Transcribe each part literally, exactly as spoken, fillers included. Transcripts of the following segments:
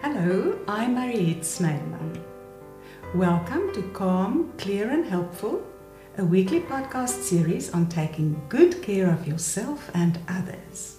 Hello, I'm Mariette Snyderman. Welcome to Calm, Clear and Helpful, a weekly podcast series on taking good care of yourself and others.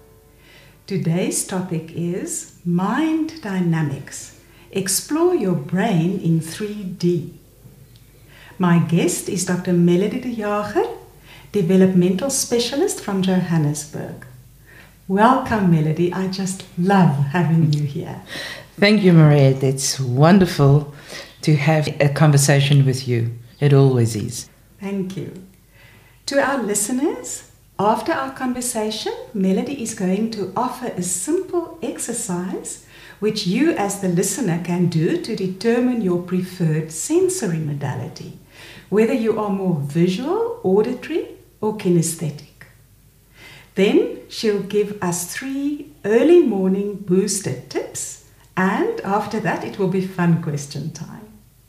Today's topic is Mind Dynamics. Explore your brain in three D. My guest is Doctor Melody de Jager, developmental specialist from Johannesburg. Welcome, Melody. I just love having you here. Thank you, Mariette. It's wonderful to have a conversation with you. It always is. Thank you. To our listeners, after our conversation, Melody is going to offer a simple exercise which you as the listener can do to determine your preferred sensory modality, whether you are more visual, auditory, or kinesthetic. Then she'll give us three early morning booster tips, and after that it will be fun question time.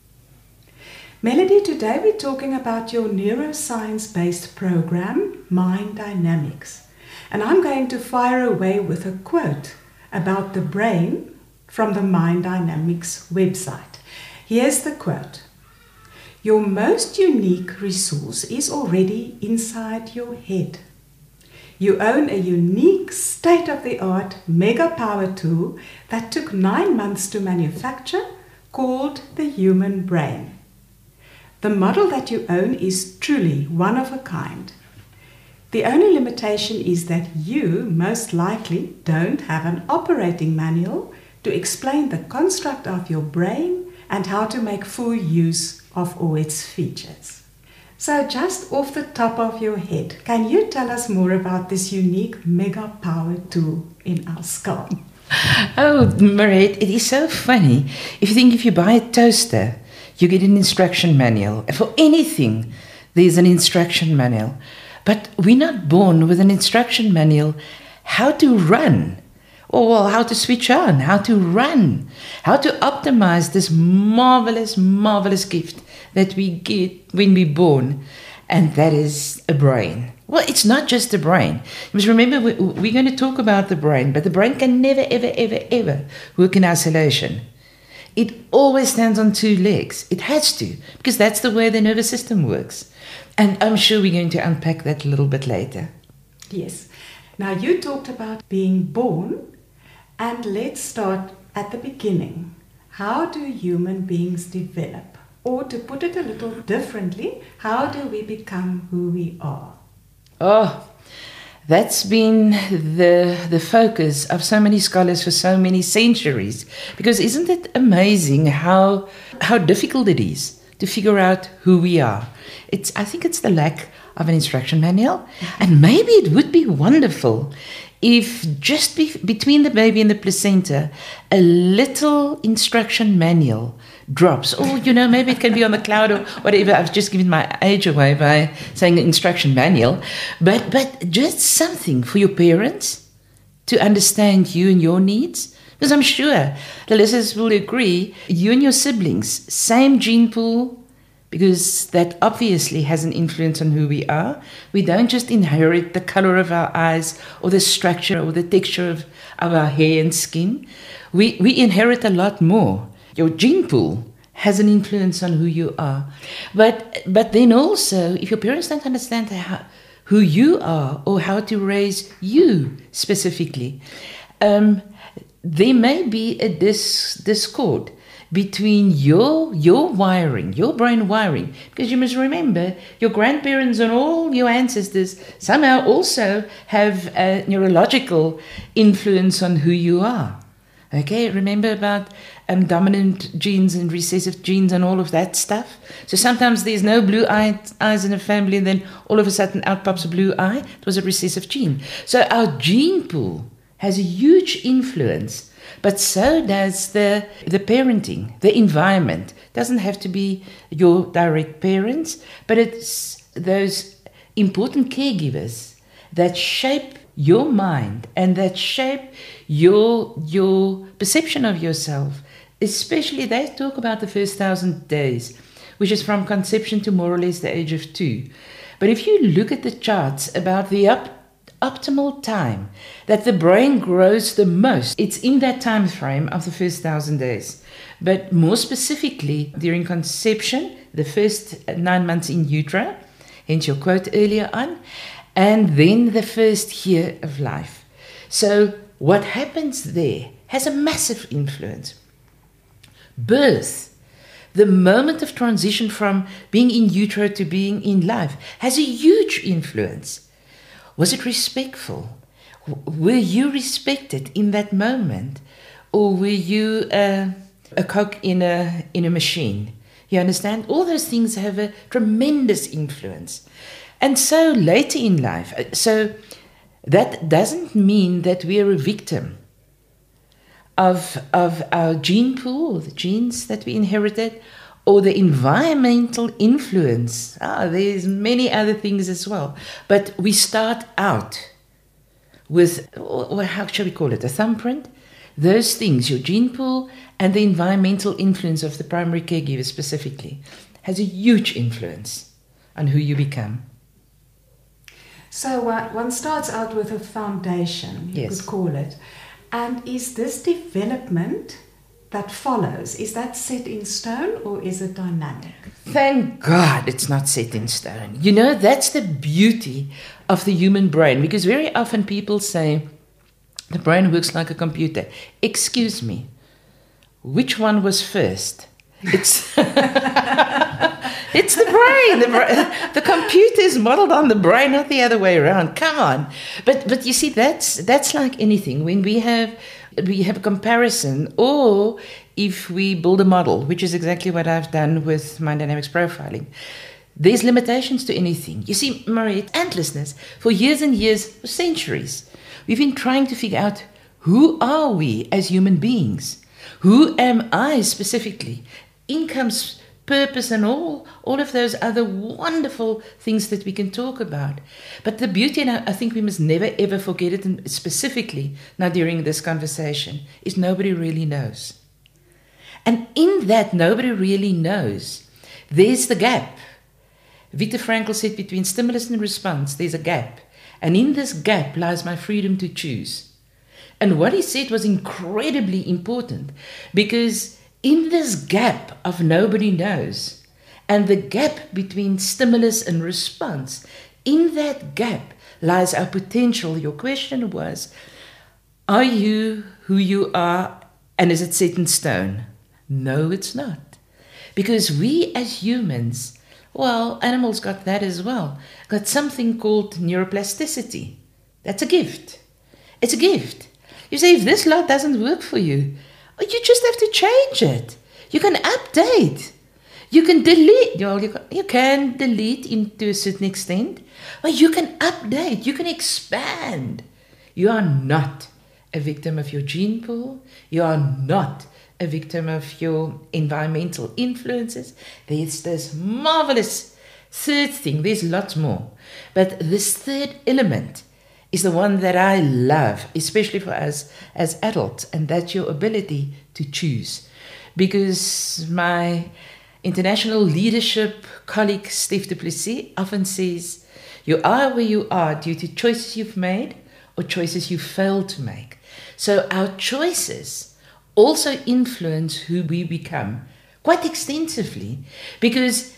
Melody, today we're talking about your neuroscience-based program, Mind Dynamics, and I'm going to fire away with a quote about the brain from the Mind Dynamics website. Here's the quote. Your most unique resource is already inside your head. You own a unique state-of-the-art mega power tool that took nine months to manufacture called the human brain. The model that you own is truly one of a kind. The only limitation is that you most likely don't have an operating manual to explain the construct of your brain and how to make full use of all its features. So just off the top of your head, can you tell us more about this unique mega power tool in our skull? Oh, Mariette, it is so funny. If you think if you buy a toaster, you get an instruction manual. For anything, there's an instruction manual. But we're not born with an instruction manual how to run, or how to switch on, how to run, how to optimize this marvelous, marvelous gift that we get when we're born, and that is a brain. Well, it's not just a brain. Because remember, we're going to talk about the brain, but the brain can never, ever, ever, ever work in isolation. It always stands on two legs. It has to, because that's the way the nervous system works. And I'm sure we're going to unpack that a little bit later. Yes. Now, you talked about being born, and let's start at the beginning. How do human beings develop? Or to put it a little differently, how do we become who we are? Oh, that's been the, the focus of so many scholars for so many centuries. Because isn't it amazing how, how difficult it is to figure out who we are? It's, I think it's the lack of an instruction manual. And maybe it would be wonderful if just be, between the baby and the placenta, a little instruction manual drops. Or, you know, maybe it can be on the cloud or whatever. I've just given my age away by saying instruction manual. But, but just something for your parents to understand you and your needs. Because I'm sure the listeners will agree, you and your siblings, same gene pool, because that obviously has an influence on who we are. We don't just inherit the color of our eyes or the structure or the texture of, of our hair and skin. We, we inherit a lot more. Your gene pool has an influence on who you are. But, but then also, if your parents don't understand how, who you are or how to raise you specifically, um, there may be a dis- discord between your your wiring, your brain wiring, because you must remember your grandparents and all your ancestors somehow also have a neurological influence on who you are. Okay, remember about um, dominant genes and recessive genes and all of that stuff? So sometimes there's no blue eye, eyes in a family, and then all of a sudden out pops a blue eye. It was a recessive gene. So our gene pool has a huge influence. But so does the, the parenting, the environment. It doesn't have to be your direct parents, but it's those important caregivers that shape your mind and that shape your, your perception of yourself. Especially, they talk about the first thousand days, which is from conception to more or less the age of two. But if you look at the charts about the up optimal time that the brain grows the most. It's in that time frame of the first thousand days. But more specifically, during conception, the first nine months in utero, hence your quote earlier on, and then the first year of life. So what happens there has a massive influence. Birth, the moment of transition from being in utero to being in life, has a huge influence. Was it respectful? Were you respected in that moment? Or were you uh, a cog in a, in a machine? You understand? All those things have a tremendous influence. And so later in life, so that doesn't mean that we are a victim of, of our gene pool, the genes that we inherited, or the environmental influence. Ah, there's many other things as well. But we start out with, or how shall we call it, a thumbprint? Those things, your gene pool and the environmental influence of the primary caregiver specifically, has a huge influence on who you become. So uh, one starts out with a foundation, you Yes. could call it. And is this development that follows, is that set in stone or is it dynamic? Thank God it's not set in stone. You know, that's the beauty of the human brain, because very often people say the brain works like a computer. Excuse me, which one was first? It's it's the brain. The, bra- the computer is modeled on the brain, not the other way around. Come on. But but you see, that's that's like anything. When we have we have a comparison, or if we build a model, which is exactly what I've done with Mind Dynamics Profiling, there's limitations to anything. You see, Marie, and listeners, for years and years, for centuries, we've been trying to figure out, who are we as human beings? Who am I specifically? Incomes, purpose, and all, all of those other wonderful things that we can talk about. But the beauty, and I think we must never ever forget it, and specifically now during this conversation, is nobody really knows. And in that nobody really knows, there's the gap. Viktor Frankl said, between stimulus and response, there's a gap. And in this gap lies my freedom to choose. And what he said was incredibly important, because in this gap of nobody knows, and the gap between stimulus and response, in that gap lies our potential. Your question was, are you who you are, and is it set in stone? No, it's not. Because we as humans, well, animals got that as well, got something called neuroplasticity. That's a gift. It's a gift. You say, if this lot doesn't work for you, you just have to change it. You can update. You can delete. You, know, you, can, you can delete in, to a certain extent, but you can update. You can expand. You are not a victim of your gene pool. You are not a victim of your environmental influences. There's this marvelous third thing. There's lots more. But this third element is the one that I love, especially for us as adults, and that's your ability to choose. Because my international leadership colleague, Steph du Plessis, often says, you are where you are due to choices you've made or choices you failed to make. So our choices also influence who we become quite extensively, because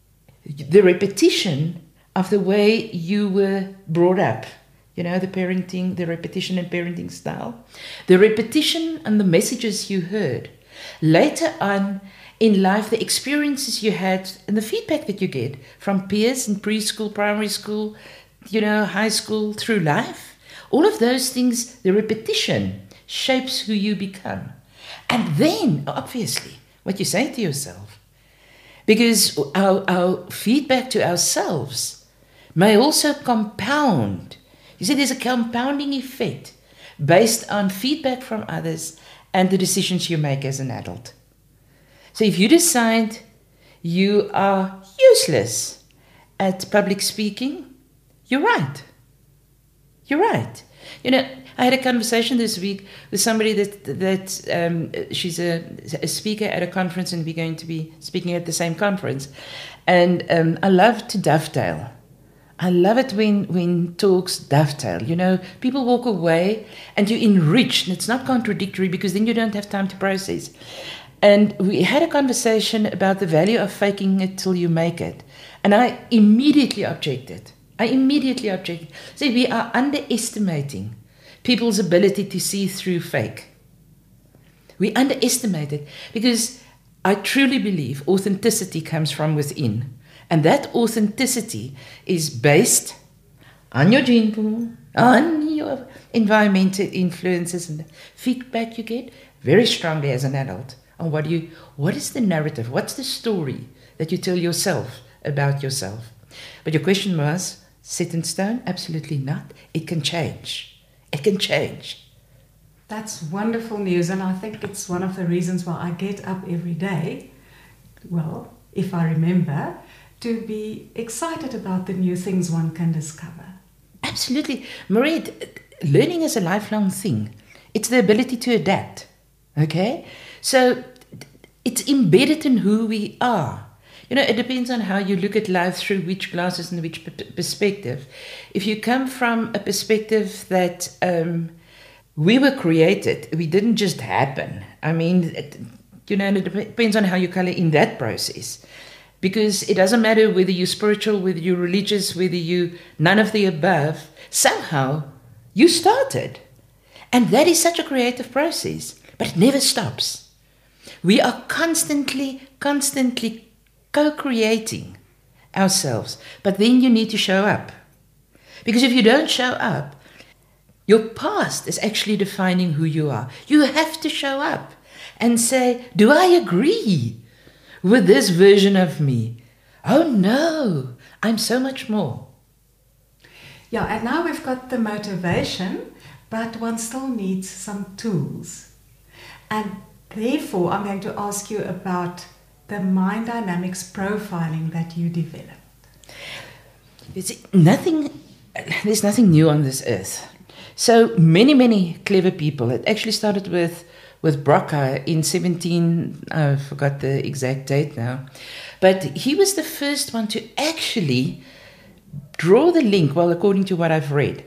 the repetition of the way you were brought up, you know, the parenting, the repetition and parenting style, the repetition and the messages you heard. Later on in life, the experiences you had and the feedback that you get from peers in preschool, primary school, you know, high school, through life, all of those things, the repetition shapes who you become. And then, obviously, what you say to yourself. Because our, our feedback to ourselves may also compound. You see, there's a compounding effect based on feedback from others and the decisions you make as an adult. So if you decide you are useless at public speaking, you're right. You're right. You know, I had a conversation this week with somebody that that um, she's a, a speaker at a conference, and we're going to be speaking at the same conference. And um, I love to dovetail. I love it when, when talks dovetail. You know, people walk away and you enrich, and it's not contradictory because then you don't have time to process. And we had a conversation about the value of faking it till you make it. And I immediately objected. I immediately objected. See, we are underestimating people's ability to see through fake. We underestimate it because I truly believe authenticity comes from within. And that authenticity is based on your gene, on your environmental influences and the feedback you get very strongly as an adult on what you, what is the narrative, what's the story that you tell yourself about yourself. But your question was, set in stone? Absolutely not. It can change. It can change. That's wonderful news, and I think it's one of the reasons why I get up every day, well, if I remember, to be excited about the new things one can discover. Absolutely. Marie, learning is a lifelong thing. It's the ability to adapt, okay? So it's embedded in who we are. You know, it depends on how you look at life through which glasses and which p- perspective. If you come from a perspective that um, we were created, we didn't just happen. I mean, it, you know, and it depends on how you color in that process. Because it doesn't matter whether you're spiritual, whether you're religious, whether you none of the above, somehow you started. And that is such a creative process, but it never stops. We are constantly, constantly co-creating ourselves, but then you need to show up. Because if you don't show up, your past is actually defining who you are. You have to show up and say, do I agree with this version of me? Oh no, I'm so much more. Yeah, and now we've got the motivation, but one still needs some tools. And therefore, I'm going to ask you about the mind dynamics profiling that you developed. You see, nothing, there's nothing new on this earth. So many, many clever people. It actually started with with Broca in seventeen, I forgot the exact date now, but he was the first one to actually draw the link, well, according to what I've read,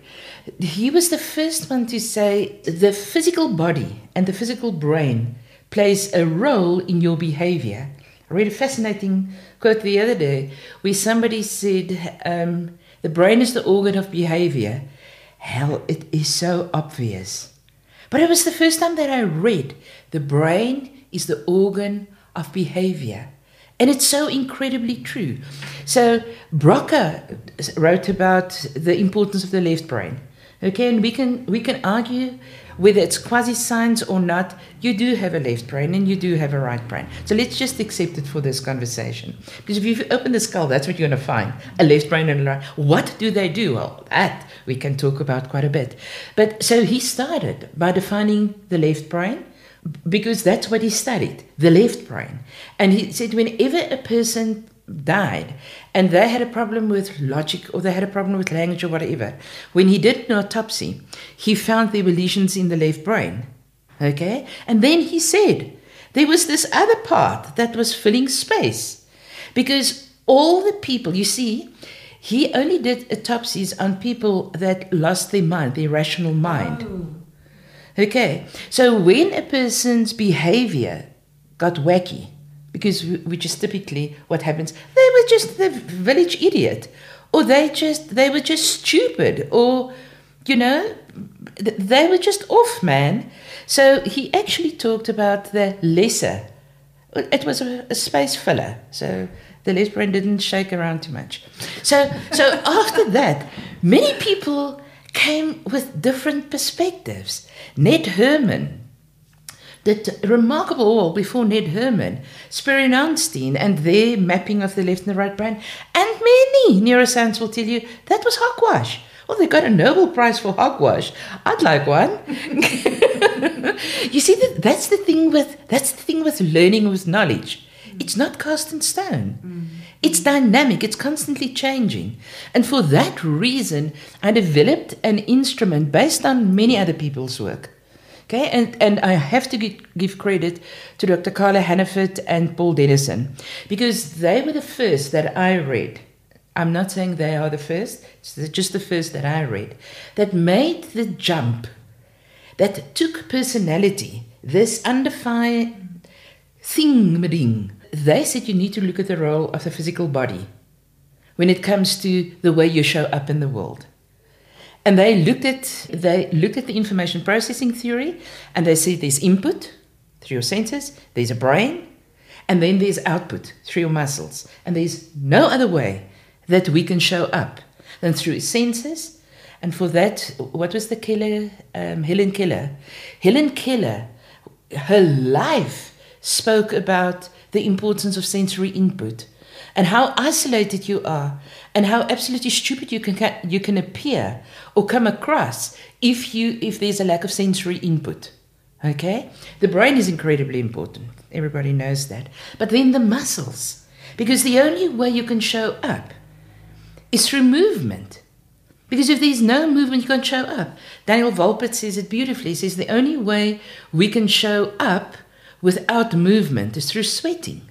he was the first one to say the physical body and the physical brain plays a role in your behavior. I read a fascinating quote the other day where somebody said, um, the brain is the organ of behavior. Hell, it is so obvious. But it was the first time that I read the brain is the organ of behavior. And it's so incredibly true. So Broca wrote about the importance of the left brain. Okay, and we can we can argue whether it's quasi-science or not. You do have a left brain and you do have a right brain. So let's just accept it for this conversation. Because if you open the skull, that's what you're going to find. A left brain and a right. What do they do? Well, that we can talk about quite a bit. But so he started by defining the left brain because that's what he studied, the left brain. And he said whenever a person died and they had a problem with logic or they had a problem with language or whatever, when he did an autopsy, he found there were lesions in the left brain. Okay? And then he said there was this other part that was filling space because all the people, you see, he only did autopsies on people that lost their mind, their rational mind. Oh. Okay? So when a person's behavior got wacky, because which is typically what happens, they were just the village idiot, or they just they were just stupid, or you know, they were just off, man. So he actually talked about the lesser. It was a, a space filler, so the left brain didn't shake around too much. So so after that, many people came with different perspectives. Ned Herman did remarkable work before Ned Herman, Spirin Onstein, and their mapping of the left and the right brain. And many neuroscience will tell you that was hogwash. Well, they got a Nobel Prize for hogwash. I'd like one. You see, that that's the thing with that's the thing with learning, with knowledge. It's not cast in stone. Mm. It's dynamic. It's constantly changing. And for that reason, I developed an instrument based on many other people's work. Okay, and, and I have to give credit to Doctor Carla Hannaford and Paul Dennison because they were the first that I read I'm not saying they are the first, it's just the first that I read, that made the jump, that took personality, this undefined thing. They said you need to look at the role of the physical body when it comes to the way you show up in the world. And they looked at they looked at the information processing theory, and they said there's input through your senses, there's a brain, and then there's output through your muscles. And there's no other way that we can show up than through senses. And for that, what was the Keller, um, Helen Keller? Helen Keller, her life spoke about the importance of sensory input and how isolated you are and how absolutely stupid you can you can appear or come across if you if there's a lack of sensory input. Okay? The brain is incredibly important. Everybody knows that. But then the muscles. Because the only way you can show up is through movement. Because if there's no movement, you can't show up. Daniel Volpert says it beautifully. He says the only way we can show up without movement is through sweating.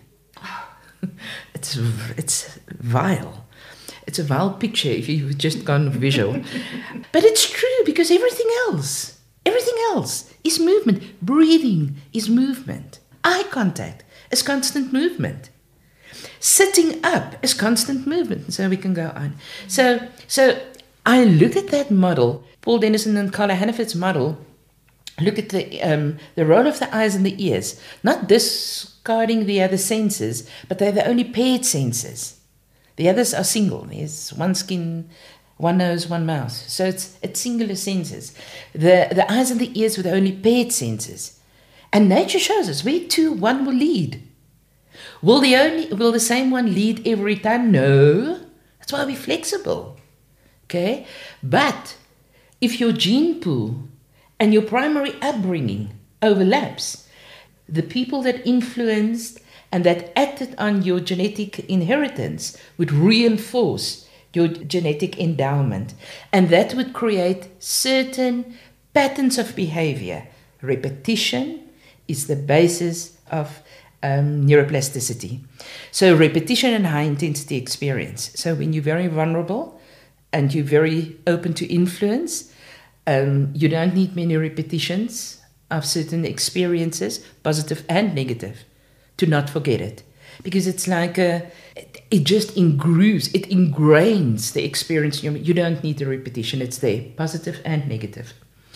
It's it's vile. It's a vile picture if you've just gone visual. But it's true because everything else, everything else is movement. Breathing is movement. Eye contact is constant movement. Sitting up is constant movement. So we can go on. So, so I look at that model, Paul Dennison and Carla Haniford's model, look at the um, the role of the eyes and the ears, not discarding the other senses, but they're the only paired senses. The others are single. There's one skin, one nose, one mouth. So it's it's singular senses. The the eyes and the ears were the only paired senses. And nature shows us where two, one will lead. Will the only will the same one lead every time? No. That's why we're flexible. Okay? But if your gene pool and your primary upbringing overlaps, the people that influenced and that acted on your genetic inheritance would reinforce your genetic endowment. And that would create certain patterns of behavior. Repetition is the basis of um, neuroplasticity. So repetition and high intensity experience. So when you're very vulnerable and you're very open to influence, um, you don't need many repetitions of certain experiences, positive and negative, to not forget it. Because it's like a, it just ingrooves, it ingrains the experience. You don't need the repetition, it's there, positive and negative.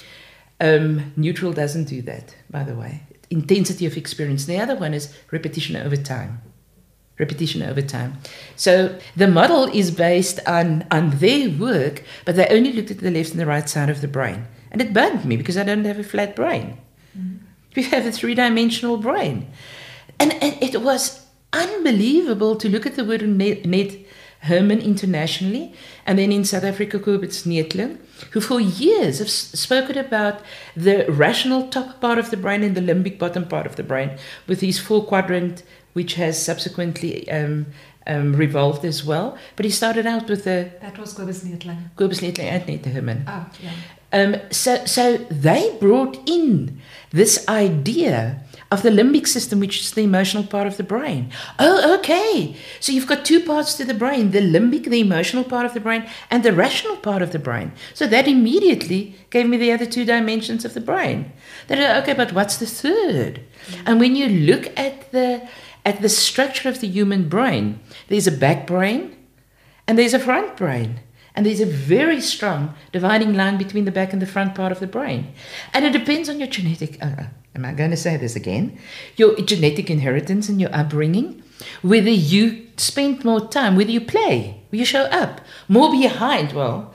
Um, neutral doesn't do that, by the way. Intensity of experience. The other one is repetition over time. Repetition over time. So the model is based on, on their work, but they only looked at the left and the right side of the brain. And it bugged me because I don't have a flat brain. Mm-hmm. We have a three-dimensional brain. And, and it was unbelievable to look at the word Ned, Ned Herman internationally, and then in South Africa, Kobus Neethling, who for years have spoken about the rational top part of the brain and the limbic bottom part of the brain, with his four quadrant, which has subsequently um, um, revolved as well. But he started out with the... That was Kobus Neethling. Kobus Neethling and Ned Herman. Oh, yeah. Um, so, so they brought in this idea of the limbic system, which is the emotional part of the brain. Oh, okay. So you've got two parts to the brain, the limbic, the emotional part of the brain, and the rational part of the brain. So that immediately gave me the other two dimensions of the brain. That, okay, but what's the third? Mm-hmm. And when you look at the at the structure of the human brain, there's a back brain and there's a front brain. And there's a very strong dividing line between the back and the front part of the brain. And it depends on your genetic, uh, am I going to say this again? Your genetic inheritance and your upbringing, whether you spend more time, whether you play, whether you show up, more behind, well,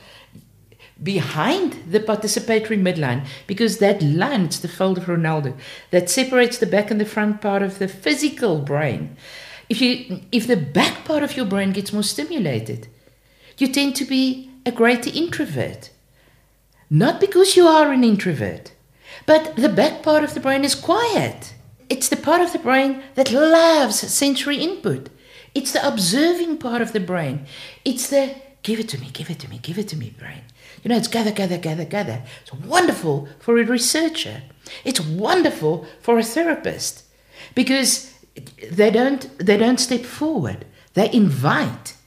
behind the participatory midline, because that line, it's the fold of Ronaldo, that separates the back and the front part of the physical brain. If you, if the back part of your brain gets more stimulated, you tend to be a greater introvert. Not because you are an introvert, but the back part of the brain is quiet. It's the part of the brain that loves sensory input. It's the observing part of the brain. It's the give it to me, give it to me, give it to me brain. You know, it's gather, gather, gather, gather. It's wonderful for a researcher. It's wonderful for a therapist because they don't, they don't step forward. They invite.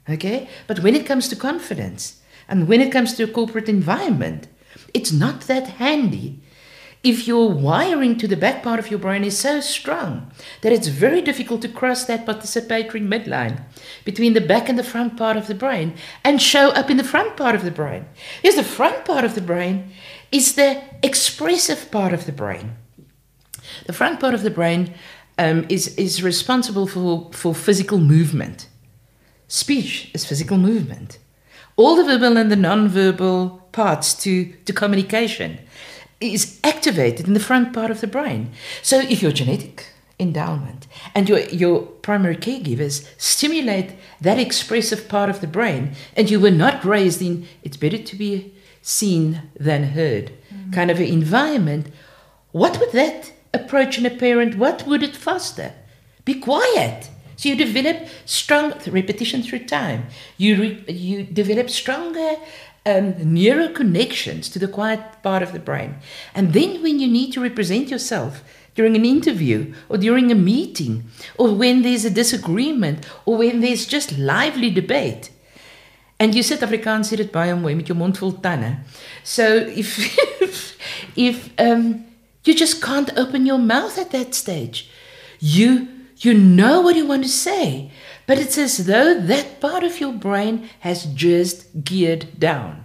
Okay? But when it comes to confidence and when it comes to a corporate environment, it's not that handy if your wiring to the back part of your brain is so strong that it's very difficult to cross that participatory midline between the back and the front part of the brain and show up in the front part of the brain. Because the front part of the brain is the expressive part of the brain. The front part of the brain um, is, is responsible for, for physical movement. Speech is physical movement. All the verbal and the non-verbal parts to, to communication is activated in the front part of the brain. So if your genetic endowment and your, your primary caregivers stimulate that expressive part of the brain, and you were not raised in it's better to be seen than heard mm-hmm. kind of an environment, what would that approach in a parent, what would it foster? Be quiet. So you develop strong repetition through time. You, re, you develop stronger Um, neural connections to the quiet part of the brain. And then when you need to represent yourself during an interview or during a meeting or when there's a disagreement or when there's just lively debate, and you sit Afrikaans sê dit baie mooi met jou mond vol tande. So if if, if um, you just can't open your mouth at that stage, you you know what you want to say, but it's as though that part of your brain has just geared down.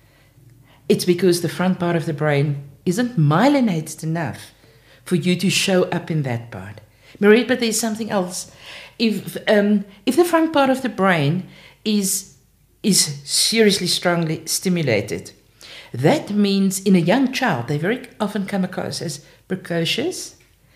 It's because the front part of the brain isn't myelinated enough for you to show up in that part. Marie, but there's something else. If um, if the front part of the brain is is seriously strongly stimulated, that means in a young child, they very often come across as precocious.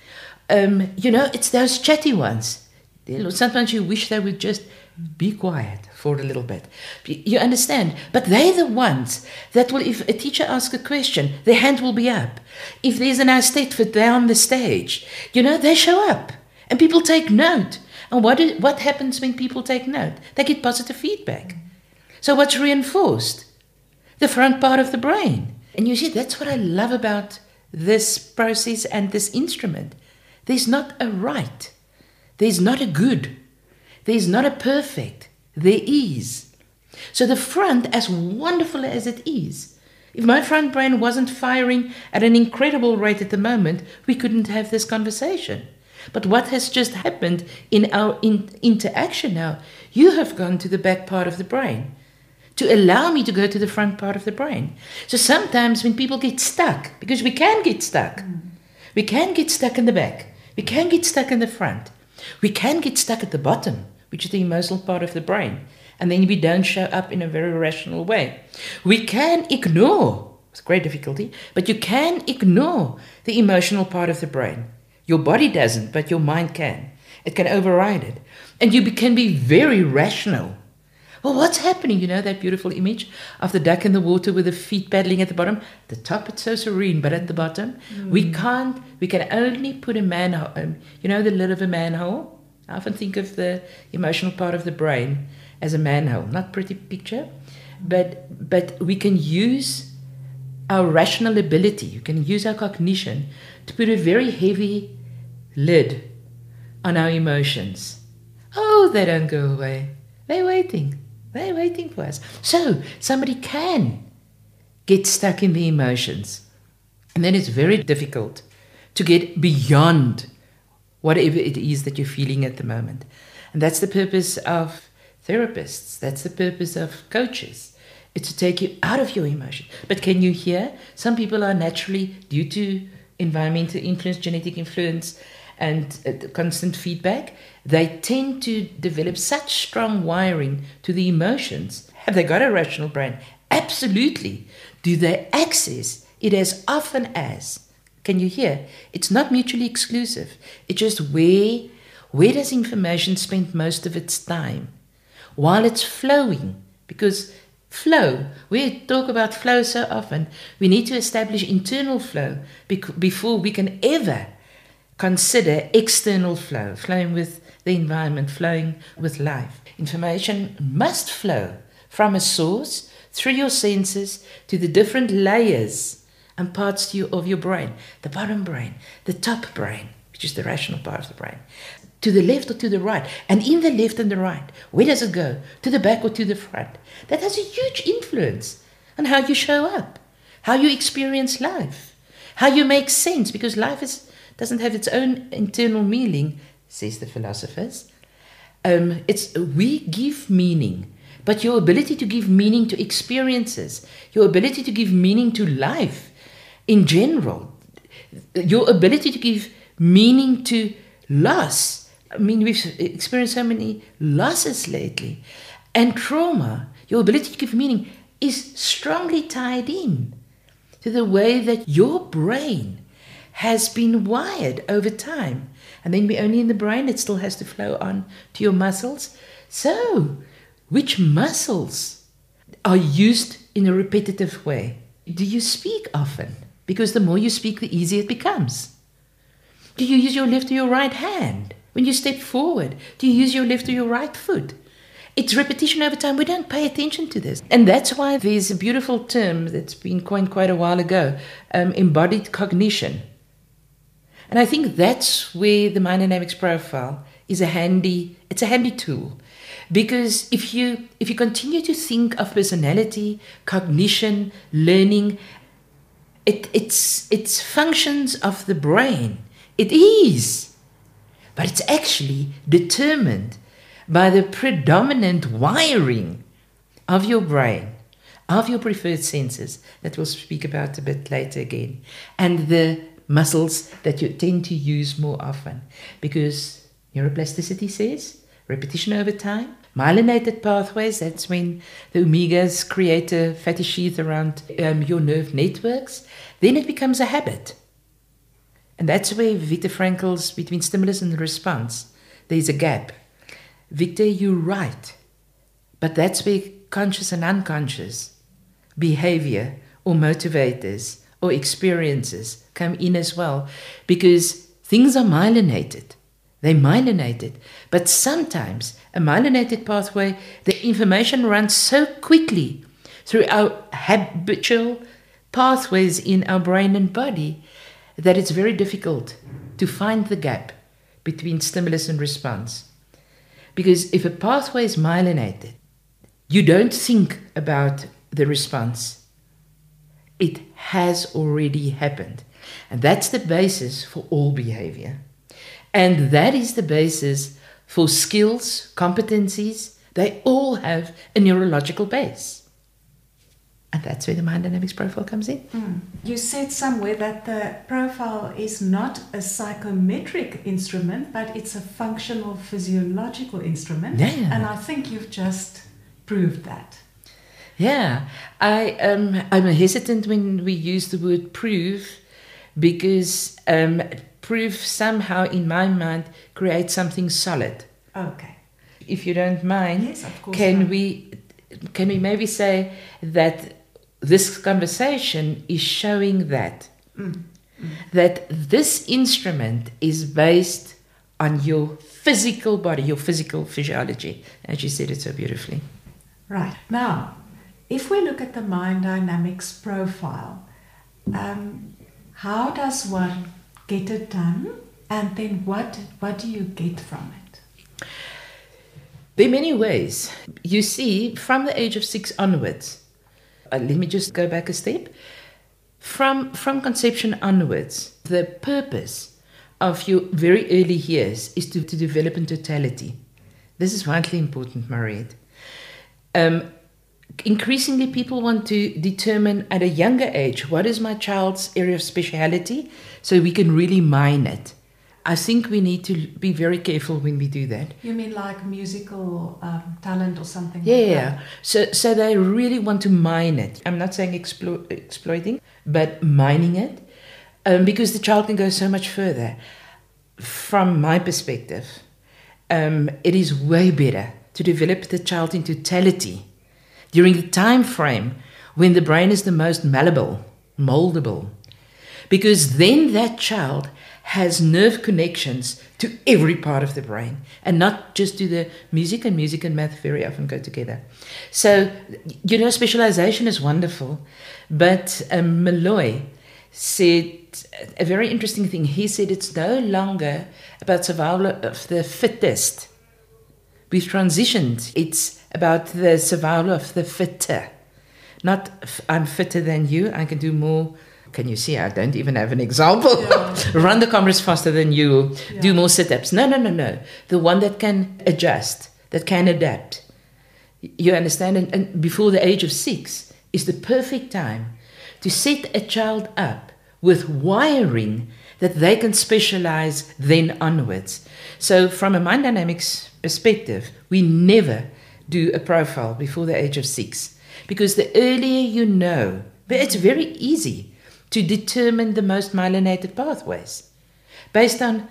Um, you know, it's those chatty ones. Sometimes you wish they would just be quiet for a little bit. You understand? But they're the ones that will, if a teacher asks a question, their hand will be up. If there's an aesthetic they're on the stage, you know, they show up and people take note. And what is, what happens when people take note? They get positive feedback. So what's reinforced? The front part of the brain. And you see, that's what I love about this process and this instrument. There's not a right. There's not a good. There's not a perfect. There is. So the front, as wonderful as it is, if my front brain wasn't firing at an incredible rate at the moment, we couldn't have this conversation. But what has just happened in our in- interaction now, you have gone to the back part of the brain to allow me to go to the front part of the brain. So sometimes when people get stuck, because we can get stuck, mm. we can get stuck in the back, we can get stuck in the front, we can get stuck at the bottom, which is the emotional part of the brain, and then we don't show up in a very rational way. We can ignore, with great difficulty, but you can ignore the emotional part of the brain. Your body doesn't, but your mind can. It can override it. And you can be very rational. Well, what's happening? You know that beautiful image of the duck in the water with the feet paddling at the bottom? The top, it's so serene, but at the bottom, mm. we can't, we can only put a manhole, um, you know the lid of a manhole? I often think of the emotional part of the brain as a manhole. Not pretty picture, but, but we can use our rational ability, you can use our cognition to put a very heavy lid on our emotions. Oh, they don't go away. They're waiting. They're waiting for us. So somebody can get stuck in the emotions. And then it's very difficult to get beyond whatever it is that you're feeling at the moment. And that's the purpose of therapists. That's the purpose of coaches. It's to take you out of your emotion. But can you hear? Some people are naturally, due to environmental influence, genetic influence, and uh, constant feedback, they tend to develop such strong wiring to the emotions. Have they got a rational brain? Absolutely. Do they access it as often as? Can you hear? It's not mutually exclusive. It's just where, where does information spend most of its time? While it's flowing. Because flow, we talk about flow so often, we need to establish internal flow bec- before we can ever consider external flow, flowing with the environment, flowing with life. Information must flow from a source through your senses to the different layers and parts to you, of your brain. The bottom brain, the top brain, which which is the rational part of the brain. To the left or to the right? And in the left and the right, where does it go? To the back or to the front? That has a huge influence on how you show up, how you experience life, how you make sense, because life is, doesn't have its own internal meaning, says the philosophers. Um, it's we give meaning, but your ability to give meaning to experiences, your ability to give meaning to life in general, your ability to give meaning to loss. I mean, we've experienced so many losses lately. And trauma, your ability to give meaning, is strongly tied in to the way that your brain has been wired over time. And then we're only in the brain, it still has to flow on to your muscles. So, which muscles are used in a repetitive way? Do you speak often? Because the more you speak, the easier it becomes. Do you use your left or your right hand? When you step forward, do you use your left or your right foot? It's repetition over time. We don't pay attention to this. And that's why there's a beautiful term that's been coined quite a while ago, um, embodied cognition. And I think that's where the Mind Dynamics Profile is a handy, it's a handy tool. Because if you, if you continue to think of personality, cognition, learning, it, it's, it's functions of the brain. It is. But it's actually determined by the predominant wiring of your brain, of your preferred senses, that we'll speak about a bit later again, and the muscles that you tend to use more often. Because neuroplasticity says repetition over time, myelinated pathways, that's when the omegas create a fatty sheath around um, your nerve networks, then it becomes a habit. And that's where Viktor Frankl's between stimulus and response, there's a gap. Viktor, you're right. But that's where conscious and unconscious behavior or motivators or experiences come in as well. Because things are myelinated. They're myelinated. But sometimes a myelinated pathway, the information runs so quickly through our habitual pathways in our brain and body that it's very difficult to find the gap between stimulus and response. Because if a pathway is myelinated, you don't think about the response. It has already happened. And that's the basis for all behavior. And that is the basis for skills, competencies. They all have a neurological base. And that's where the Mind Dynamics Profile comes in. Mm. You said somewhere that the profile is not a psychometric instrument, but it's a functional physiological instrument. Yeah. And I think you've just proved that. Yeah. I, um, I'm hesitant when we use the word prove, because um, prove somehow, in my mind, creates something solid. Okay. If you don't mind, yes, of course can not. we can we maybe say that this conversation is showing that Mm. Mm. that this instrument is based on your physical body, your physical physiology, as you said it so beautifully. Right. Now, if we look at the Mind Dynamics Profile, um, how does one get it done? And then what, what do you get from it? There are many ways. You see, from the age of six onwards, uh, let me just go back a step. From, from conception onwards, the purpose of your very early years is to, to develop in totality. This is vitally important, Mariette. Um, increasingly, people want to determine at a younger age, what is my child's area of speciality, so we can really mine it. I think we need to be very careful when we do that. You mean like musical um, talent or something Yeah, like yeah. that? So, so they really want to mine it. I'm not saying explo- exploiting, but mining it, um, because the child can go so much further. From my perspective, um, it is way better to develop the child in totality during the time frame when the brain is the most malleable, moldable, because then that child has nerve connections to every part of the brain, and not just to the music, and music and math very often go together. So, you know, specialization is wonderful, but um, Malloy said a very interesting thing. He said it's no longer about survival of the fittest. We've transitioned. It's about the survival of the fitter. Not I'm fitter than you, I can do more. Can you see? I don't even have an example. Yeah. Run the cameras faster than you, yeah. Do more sit-ups. No, no, no, no. The one that can adjust, that can adapt. You understand? And, and before the age of six is the perfect time to set a child up with wiring that they can specialize then onwards. So from a mind dynamics perspective, we never do a profile before the age of six. Because the earlier you know, but it's very easy to determine the most myelinated pathways. Based on,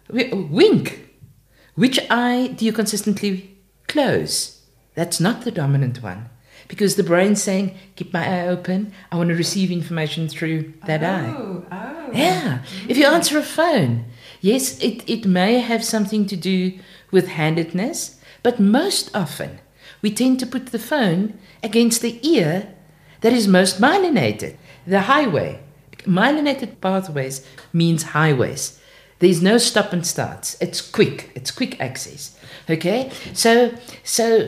wink, which eye do you consistently close? That's not the dominant one. Because the brain's saying, keep my eye open, I want to receive information through that oh, eye. Oh. Yeah, mm-hmm. If you answer a phone, yes, it, it may have something to do with handedness, but most often we tend to put the phone against the ear that is most myelinated, the highway. Myelinated pathways means highways. There's no stop and starts. It's quick. It's quick access. Okay? So, so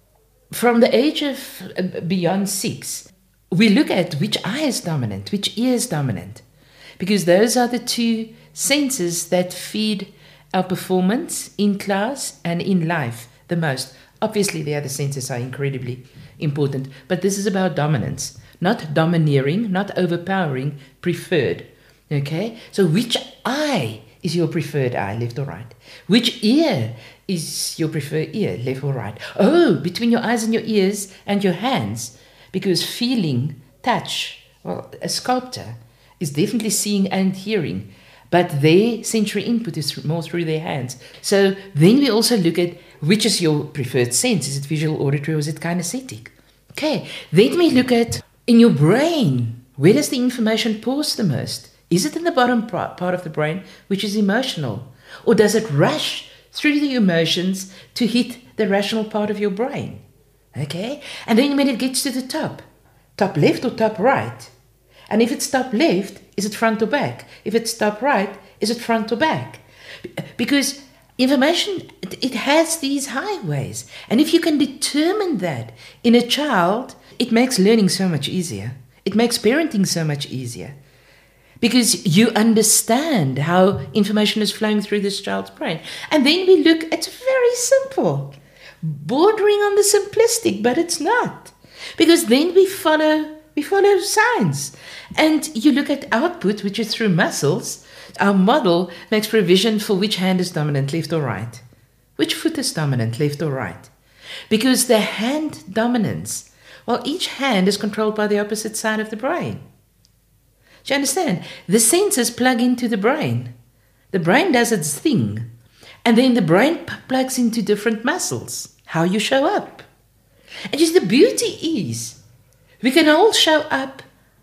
from the age of uh, beyond six, we look at which eye is dominant, which ear is dominant. Because those are the two senses that feed our performance in class and in life the most. Obviously, the other senses are incredibly important, but this is about dominance. Not domineering, not overpowering, preferred. Okay? So which eye is your preferred eye, left or right? Which ear is your preferred ear, left or right? Oh, between your eyes and your ears and your hands. Because feeling, touch, well, a sculptor is definitely seeing and hearing. But their sensory input is more through their hands. So then we also look at which is your preferred sense. Is it visual, auditory, or is it kinesthetic? Okay. Then we look at in your brain, where does the information pause the most? Is it in the bottom part of the brain, which is emotional? Or does it rush through the emotions to hit the rational part of your brain? Okay? And then when it gets to the top, top left or top right? And if it's top left, is it front or back? If it's top right, is it front or back? Because information, it has these highways. And if you can determine that in a child, it makes learning so much easier. It makes parenting so much easier. Because you understand how information is flowing through this child's brain. And then we look, it's very simple. Bordering on the simplistic, but it's not. Because then we follow we follow science. And you look at output, which is through muscles. Our model makes provision for which hand is dominant, left or right. Which foot is dominant, left or right. Because the hand dominance, well, each hand is controlled by the opposite side of the brain. Do you understand? The senses plug into the brain. The brain does its thing. And then the brain p- plugs into different muscles. How you show up. And just the beauty is, we can all show up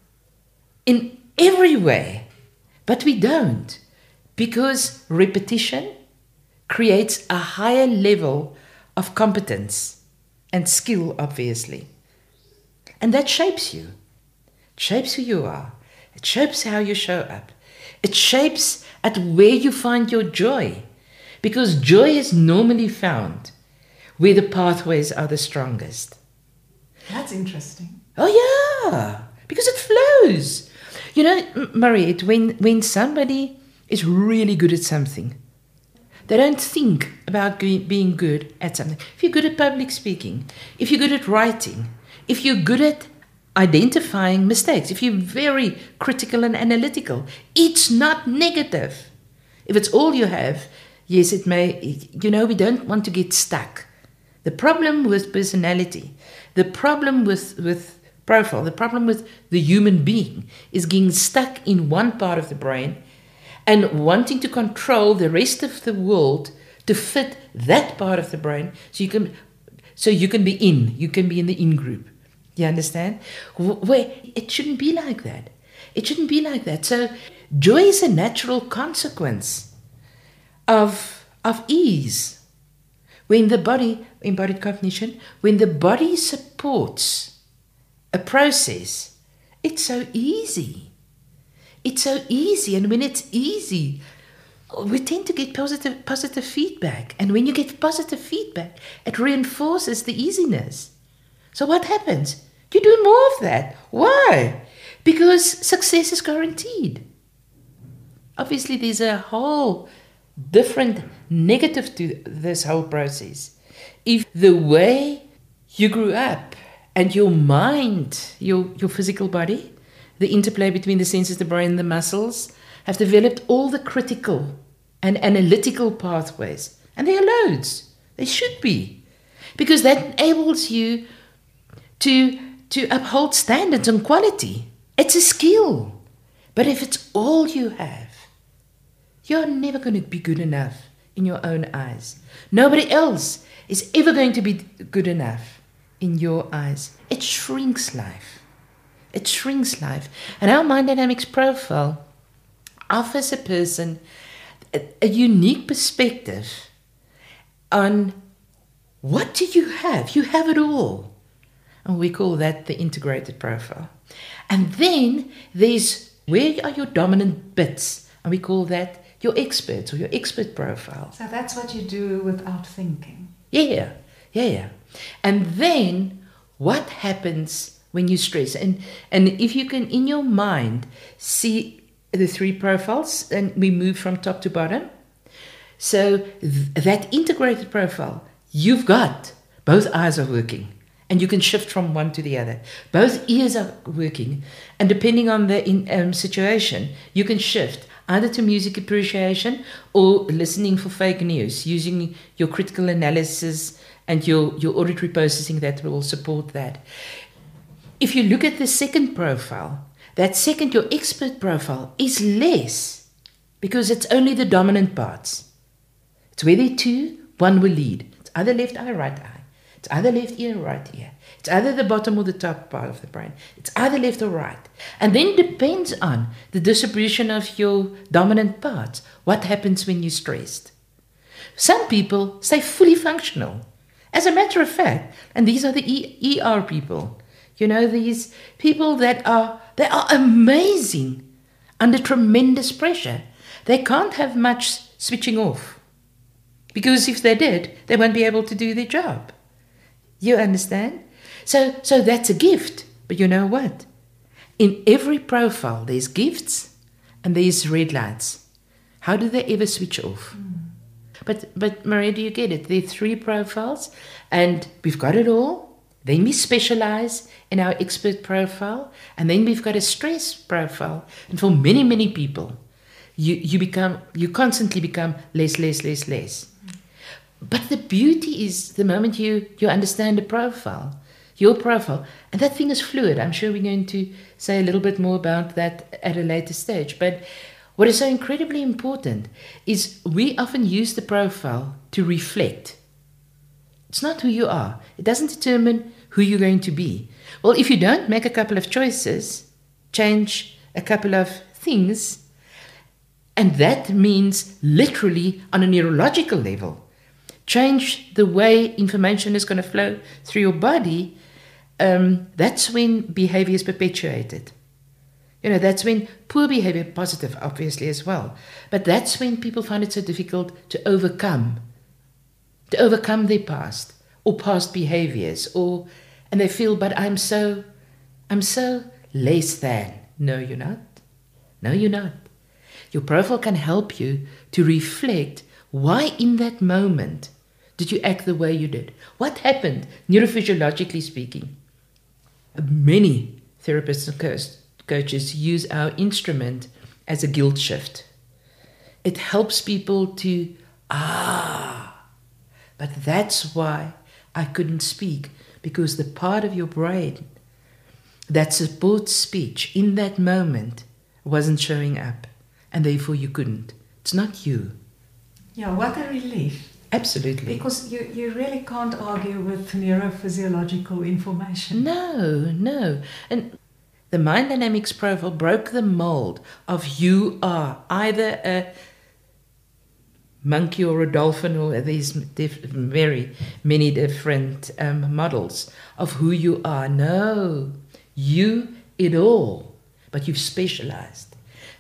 in every way, but we don't. Because repetition creates a higher level of competence and skill, obviously. And that shapes you. It shapes who you are. It shapes how you show up. It shapes at where you find your joy. Because joy is normally found where the pathways are the strongest. That's interesting. Oh, yeah. Because it flows. You know, Mariette, when, when somebody is really good at something, they don't think about being good at something. If you're good at public speaking, if you're good at writing, if you're good at identifying mistakes, if you're very critical and analytical, it's not negative. If it's all you have, yes, it may, you know, we don't want to get stuck. The problem with personality, the problem with, with profile, the problem with the human being is getting stuck in one part of the brain and wanting to control the rest of the world to fit that part of the brain so you can, so you can be in, you can be in the in group. You understand? Where it shouldn't be like that. It shouldn't be like that. So joy is a natural consequence of, of ease. When the body, embodied cognition, when the body supports a process, it's so easy. It's so easy. And when it's easy, we tend to get positive, positive feedback. And when you get positive feedback, it reinforces the easiness. So what happens? You do more of that. Why? Because success is guaranteed. Obviously, there's a whole different negative to this whole process. If the way you grew up and your mind, your, your physical body, the interplay between the senses, the brain, and the muscles, have developed all the critical and analytical pathways. And there are loads. They should be. Because that enables you to, to uphold standards and quality. It's a skill. But if it's all you have, you're never going to be good enough in your own eyes. Nobody else is ever going to be good enough in your eyes. It shrinks life. It shrinks life. And our Mind Dynamics profile offers a person a, a unique perspective on what do you have? You have it all. And we call that the integrated profile. And then there's where are your dominant bits? And we call that your experts or your expert profile. So that's what you do without thinking. Yeah, yeah, yeah. And then what happens when you stress? And, and if you can, in your mind, see the three profiles, and we move from top to bottom. So th- that integrated profile, you've got both eyes are working. And you can shift from one to the other. Both ears are working. And depending on the in, um, situation, you can shift either to music appreciation or listening for fake news, using your critical analysis and your, your auditory processing that will support that. If you look at the second profile, that second, your expert profile, is less because it's only the dominant parts. It's where there are two, one will lead. It's either left eye, right eye. It's either left ear or right ear. It's either the bottom or the top part of the brain. It's either left or right. And then depends on the distribution of your dominant parts. What happens when you're stressed? Some people stay fully functional. As a matter of fact, and these are the E R people, you know, these people that are, they are amazing under tremendous pressure. They can't have much switching off. Because if they did, they won't be able to do their job. You understand? So, so that's a gift. But you know what? In every profile, there's gifts and there's red lights. How do they ever switch off? Mm. But, but Maria, do you get it? There are three profiles and we've got it all. Then we specialize in our expert profile and then we've got a stress profile. And for many, many people, you, you become, you constantly become less, less, less, less. Mm. But the beauty is the moment you, you understand the profile, your profile, and that thing is fluid. I'm sure we're going to say a little bit more about that at a later stage. But what is so incredibly important is we often use the profile to reflect. It's not who you are. It doesn't determine who you're going to be. Well, if you don't make a couple of choices, change a couple of things, and that means literally on a neurological level, change the way information is going to flow through your body, um, that's when behavior is perpetuated. You know, that's when poor behavior, positive obviously as well, but that's when people find it so difficult to overcome, to overcome their past or past behaviors, or and they feel, but I'm so, I'm so less than. No, you're not. No, you're not. Your profile can help you to reflect why in that moment did you act the way you did? What happened, neurophysiologically speaking? Many therapists and coaches use our instrument as a guilt shift. It helps people to, ah, but that's why I couldn't speak, because the part of your brain that supports speech in that moment wasn't showing up, and therefore you couldn't. It's not you. Yeah, what a relief. Absolutely. Because you, you really can't argue with neurophysiological information. No, no. And the Mind Dynamics profile broke the mold of you are either a monkey or a dolphin, or these diff- very many different um, models of who you are. No, you it all, but you've specialized.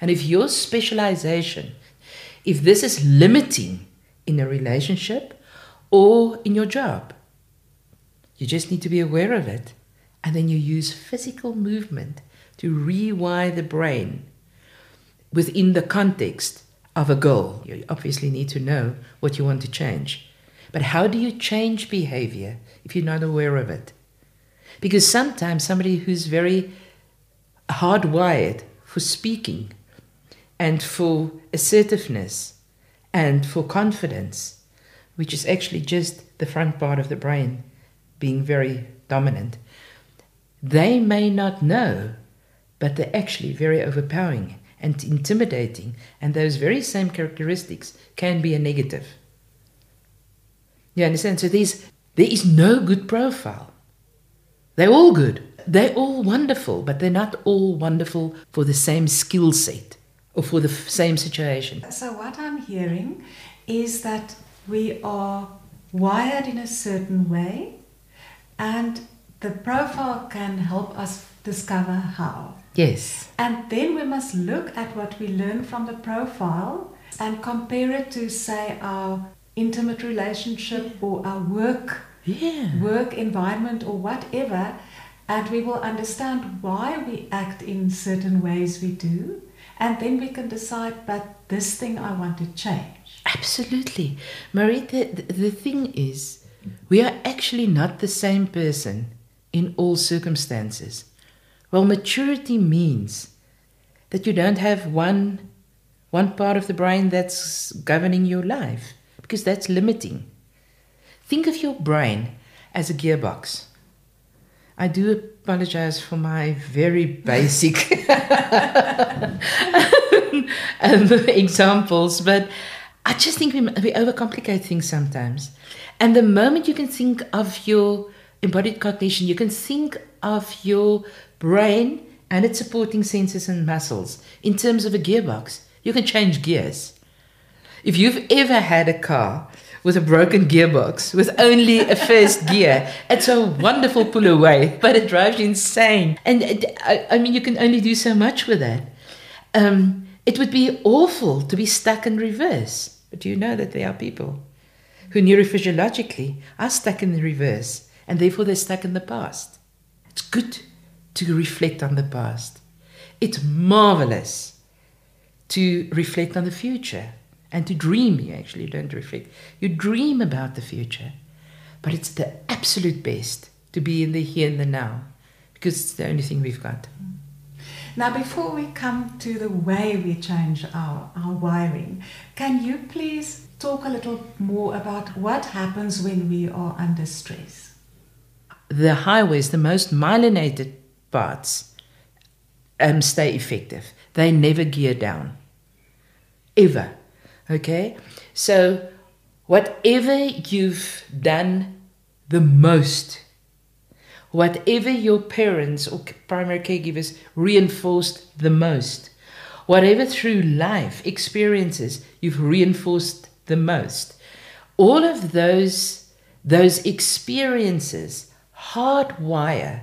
And if your specialization, if this is limiting in a relationship or in your job, you just need to be aware of it. And then you use physical movement to rewire the brain within the context of a goal. You obviously need to know what you want to change. But how do you change behavior if you're not aware of it? Because sometimes somebody who's very hardwired for speaking and for assertiveness and for confidence, which is actually just the front part of the brain being very dominant, they may not know, but they're actually very overpowering and intimidating, and those very same characteristics can be a negative. You understand? So there's, there is no good profile. They're all good. They're all wonderful, but they're not all wonderful for the same skill set or for the f- same situation. So what I'm hearing is that we are wired in a certain way, and the profile can help us discover how. Yes. And then we must look at what we learn from the profile and compare it to, say, our intimate relationship or our work, Yeah. work environment or whatever, and we will understand why we act in certain ways we do, and then we can decide, but this thing I want to change. Absolutely. Marie, the, the, the thing is, we are actually not the same person in all circumstances. Well, maturity means that you don't have one, one part of the brain that's governing your life, because that's limiting. Think of your brain as a gearbox. I do apologize for my very basic um, examples, but I just think we, we overcomplicate things sometimes. And the moment you can think of your embodied cognition, you can think of your brain and its supporting sensors and muscles in terms of a gearbox. You can change gears. If you've ever had a car with a broken gearbox, with only a first gear, it's a wonderful pull away, but it drives you insane. And it, I, I mean, you can only do so much with that. Um, it would be awful to be stuck in reverse. But do you know that there are people who neurophysiologically are stuck in the reverse, and therefore they're stuck in the past? It's good to reflect on the past. It's marvelous to reflect on the future. And to dream, you actually don't reflect. You dream about the future. But it's the absolute best to be in the here and the now, because it's the only thing we've got. Now, before we come to the way we change our, our wiring, can you please talk a little more about what happens when we are under stress? The highways, the most myelinated parts, um, stay effective. They never gear down. Ever. Okay, so whatever you've done the most, whatever your parents or primary caregivers reinforced the most, whatever through life experiences you've reinforced the most, all of those, those experiences hardwire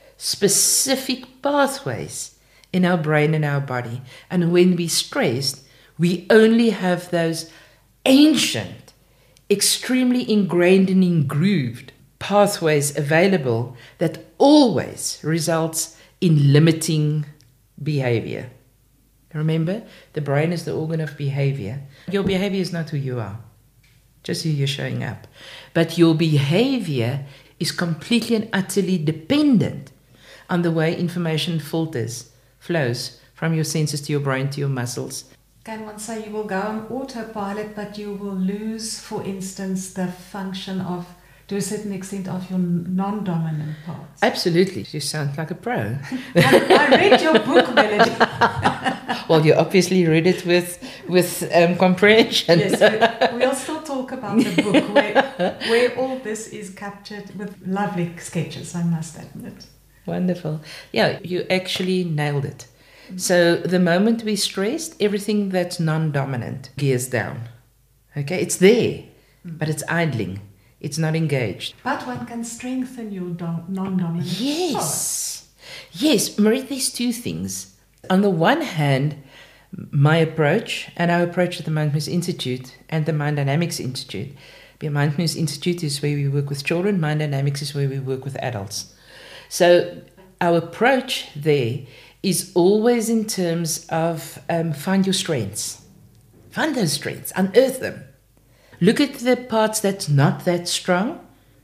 specific pathways in our brain and our body. And when we're stressed, we only have those ancient, extremely ingrained and engrooved pathways available that always results in limiting behavior. Remember, the brain is the organ of behavior. Your behavior is not who you are, just who you're showing up. But your behavior is completely and utterly dependent on the way information filters, flows from your senses to your brain to your muscles. Can one say you will go on autopilot, but you will lose, for instance, the function of, to a certain extent, of your non-dominant parts? Absolutely. You sound like a pro. I, I read your book, Melody. Well, you obviously read it with with um, comprehension. Yes, but we'll still talk about the book where, where all this is captured with lovely sketches, I must admit. Wonderful. Yeah, you actually nailed it. So the moment we're stressed, everything that's non-dominant gears down. Okay, it's there, but it's idling. It's not engaged. But one can strengthen your dom- non-dominant Yes. Yes, Marie, there's two things. On the one hand, my approach and our approach at the Mindfulness Institute and the Mind Dynamics Institute. The Mindfulness Institute is where we work with children. Mind Dynamics is where we work with adults. So our approach there is always in terms of um, find your strengths. Find those strengths. Unearth them. Look at the parts that's not that strong.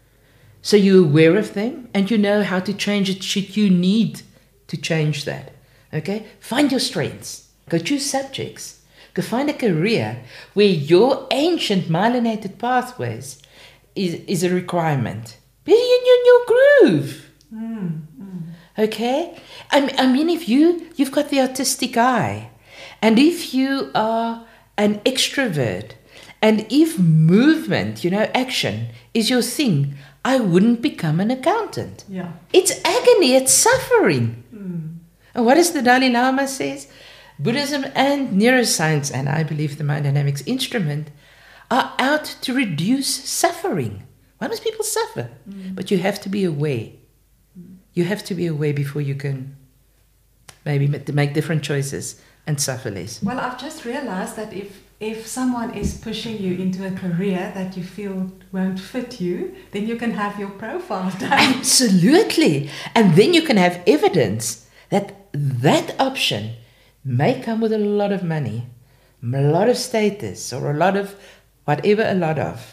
So you're aware of them and you know how to change it should you need to change that. Okay? Find your strengths. Go choose subjects. Go find a career where your ancient myelinated pathways is, is a requirement. Be in your, your groove. Mm, mm. Okay? I, I mean, if you, you've got the artistic eye, and if you are an extrovert, and if movement, you know, action is your thing, I wouldn't become an accountant. Yeah. It's agony, it's suffering. Mm. And what does the Dalai Lama says? Buddhism and neuroscience, and I believe the Mind Dynamics instrument, are out to reduce suffering. Why must people suffer? Mm. But you have to be aware. Mm. You have to be aware before you can maybe make different choices and suffer less. Well, I've just realized that if if someone is pushing you into a career that you feel won't fit you, then you can have your profile done. Absolutely. And then you can have evidence that that option may come with a lot of money, a lot of status, or a lot of whatever a lot of.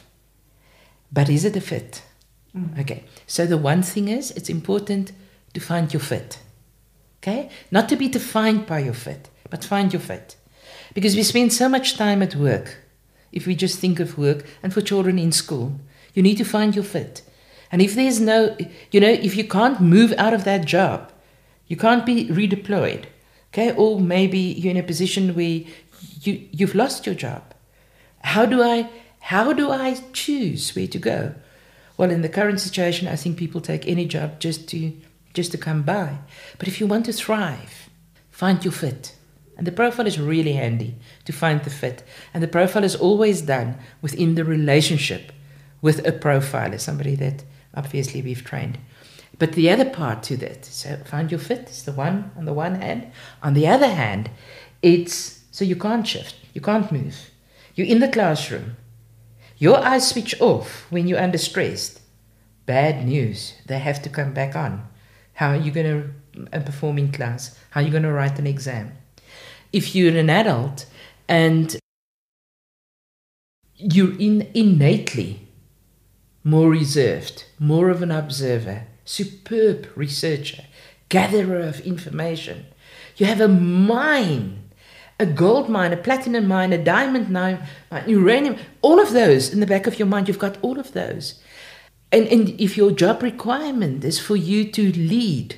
But is it a fit? Mm. Okay. So the one thing is, it's important to find your fit. Okay? Not to be defined by your fit, but find your fit. Because we spend so much time at work, if we just think of work, and for children in school, you need to find your fit. And if there's no, you know, if you can't move out of that job, you can't be redeployed, okay? Or maybe you're in a position where you, you've lost your job. How do I, how do I choose where to go? Well, in the current situation, I think people take any job just to, just to come by. But if you want to thrive, find your fit. And the profile is really handy to find the fit. And the profile is always done within the relationship with a profiler, somebody that obviously we've trained. But the other part to that, so find your fit is the one on the one hand. On the other hand, it's so you can't shift, you can't move. You're in the classroom. Your eyes switch off when you're under stress. Bad news, they have to come back on. How are you going to perform in class? How are you going to write an exam? If you're an adult and you're in innately more reserved, more of an observer, superb researcher, gatherer of information, you have a mine, a gold mine, a platinum mine, a diamond mine, uranium, all of those in the back of your mind, you've got all of those. And, and if your job requirement is for you to lead,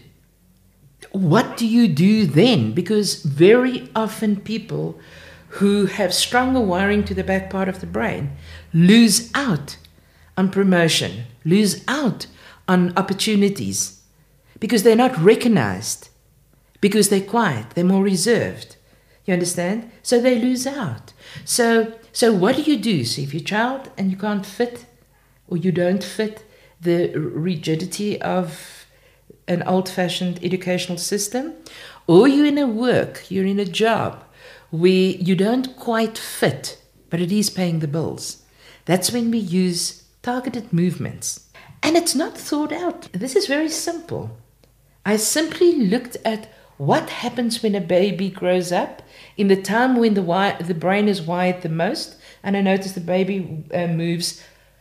what do you do then? Because very often people who have stronger wiring to the back part of the brain lose out on promotion, lose out on opportunities because they're not recognized, because they're quiet, they're more reserved. You understand? So they lose out. So, so what do you do? So if you're a child and you can't fit or you don't fit the rigidity of an old-fashioned educational system, or you're in a work, you're in a job where you don't quite fit, but it is paying the bills. That's when we use targeted movements. And it's not thought out. This is very simple. I simply looked at what happens when a baby grows up in the time when the, wi- the brain is wired the most, and I noticed the baby uh, moves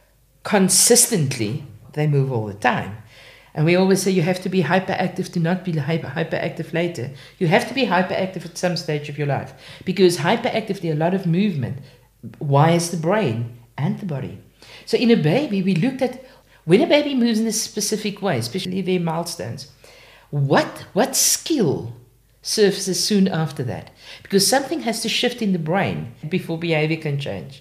consistently. They move all the time. And we always say you have to be hyperactive to not be hyper, hyperactive later. You have to be hyperactive at some stage of your life. Because hyperactively, a lot of movement wires the brain and the body. So in a baby, we looked at when a baby moves in a specific way, especially their milestones, what, what skill surfaces soon after that? Because something has to shift in the brain before behavior can change.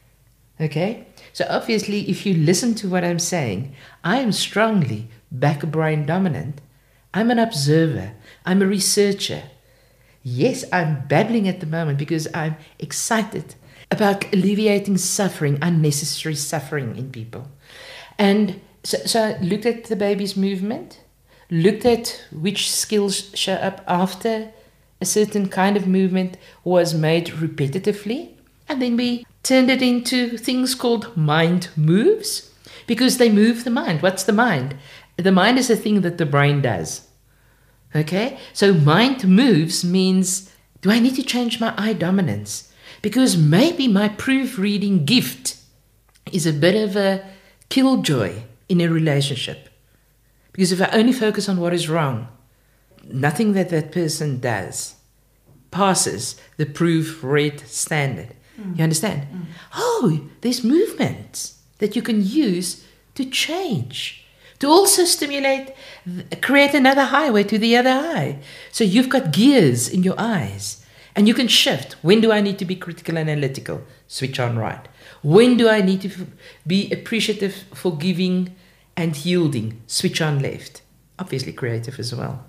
Okay? So obviously, if you listen to what I'm saying, I am strongly back brain dominant. I'm an observer. I'm a researcher. Yes, I'm babbling at the moment because I'm excited about alleviating suffering, unnecessary suffering in people. And so, so I looked at the baby's movement, looked at which skills show up after a certain kind of movement was made repetitively, and then we turned it into things called mind moves, because they move the mind. What's the mind? The mind is a thing that the brain does. Okay? So mind moves means, do I need to change my eye dominance? Because maybe my proofreading gift is a bit of a killjoy in a relationship. Because if I only focus on what is wrong, nothing that that person does passes the proofread standard. Mm. You understand? Mm. Oh, there's movements that you can use to change, to also stimulate, create another highway to the other eye. So you've got gears in your eyes and you can shift. When do I need to be critical and analytical? Switch on right. When do I need to be appreciative, forgiving and yielding? Switch on left. Obviously creative as well.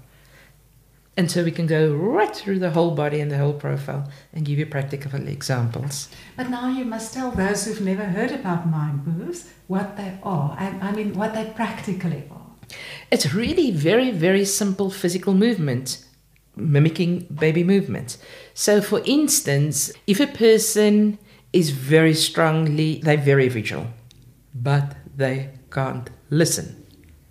And so we can go right through the whole body and the whole profile and give you practical examples. But now you must tell those who've never heard about mind moves what they are. I, I mean, what they practically are. It's really very, very simple physical movement, mimicking baby movements. So for instance, if a person is very strongly, they're very visual, but they can't listen.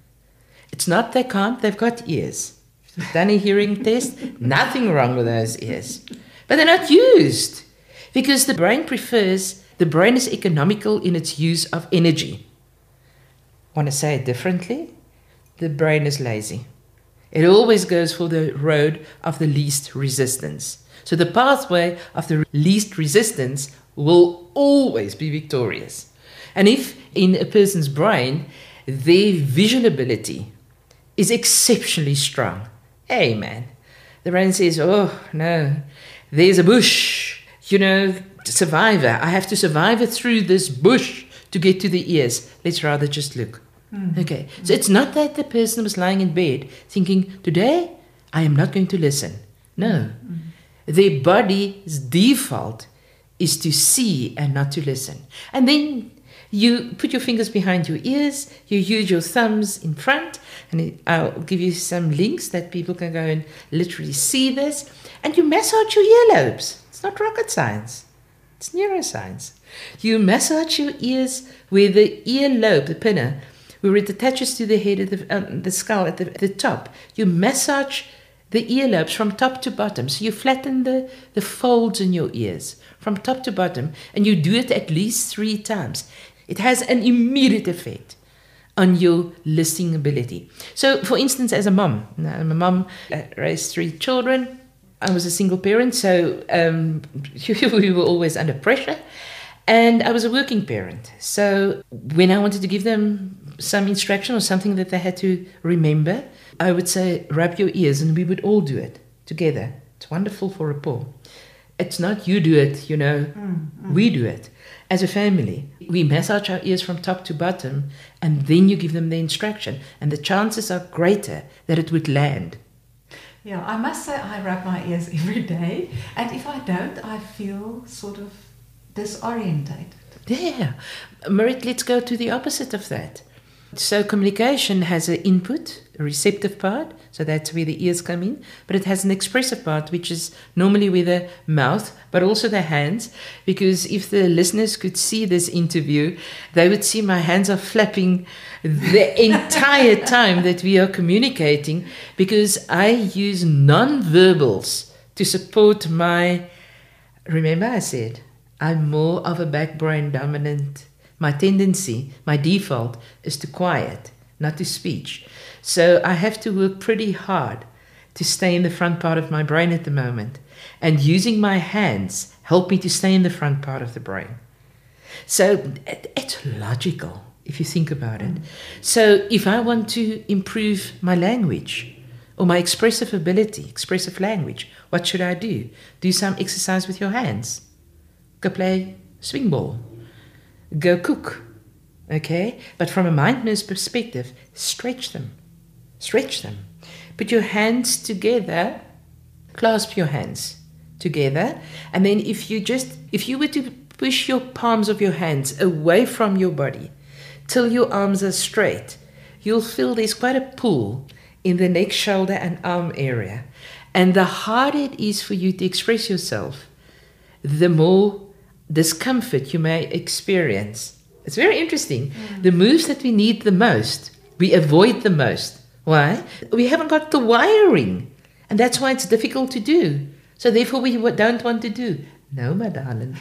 It's not they can't, they've got ears. Done a hearing test, nothing wrong with those ears. But they're not used because the brain prefers, the brain is economical in its use of energy. Want to say it differently? The brain is lazy. It always goes for the road of the least resistance. So the pathway of the least resistance will always be victorious. And if in a person's brain, their visual ability is exceptionally strong, hey man, the brain says, oh no, there's a bush, you know, survivor. I have to survive it through this bush to get to the ears. Let's rather just look. Mm. Okay, so it's not that the person was lying in bed thinking, today I am not going to listen. No, mm. Their body's default is to see and not to listen. And then you put your fingers behind your ears, you use your thumbs in front, and I'll give you some links that people can go and literally see this. And you massage your earlobes. It's not rocket science. It's neuroscience. You massage your ears where the earlobe, the pinna, where it attaches to the head of the, um, the skull at the, the top. You massage the earlobes from top to bottom. So you flatten the, the folds in your ears from top to bottom, and you do it at least three times. It has an immediate effect on your listening ability. So, for instance, as a mom, now I'm a mom, I raised three children. I was a single parent, so um, we were always under pressure. And I was a working parent. So when I wanted to give them some instruction or something that they had to remember, I would say, rub your ears, and we would all do it together. It's wonderful for rapport. It's not you do it, you know, mm, mm. we do it. As a family, we massage our ears from top to bottom, and then you give them the instruction, and the chances are greater that it would land. Yeah, I must say I rub my ears every day, and if I don't, I feel sort of disorientated. Yeah. Marit, let's go to the opposite of that. So communication has an input, a receptive part, so that's where the ears come in, but it has an expressive part, which is normally with the mouth, but also the hands, because if the listeners could see this interview, they would see my hands are flapping the entire time that we are communicating, because I use non-verbals to support my, remember I said, I'm more of a back brain dominant. My tendency, my default is to quiet, not to speech. So I have to work pretty hard to stay in the front part of my brain at the moment. And using my hands help me to stay in the front part of the brain. So it, it's logical if you think about it. So if I want to improve my language or my expressive ability, expressive language, what should I do? Do some exercise with your hands. Go play swing ball. Go cook, okay? But from a mindfulness perspective, stretch them. Stretch them. Put your hands together, clasp your hands together, and then if you just, if you were to push your palms of your hands away from your body till your arms are straight, you'll feel there's quite a pull in the neck, shoulder, and arm area. And the harder it is for you to express yourself, the more discomfort you may experience. It's very interesting. Mm. The moves that we need the most, we avoid the most. Why? We haven't got the wiring. And that's why it's difficult to do. So therefore we don't want to do. No, my darling.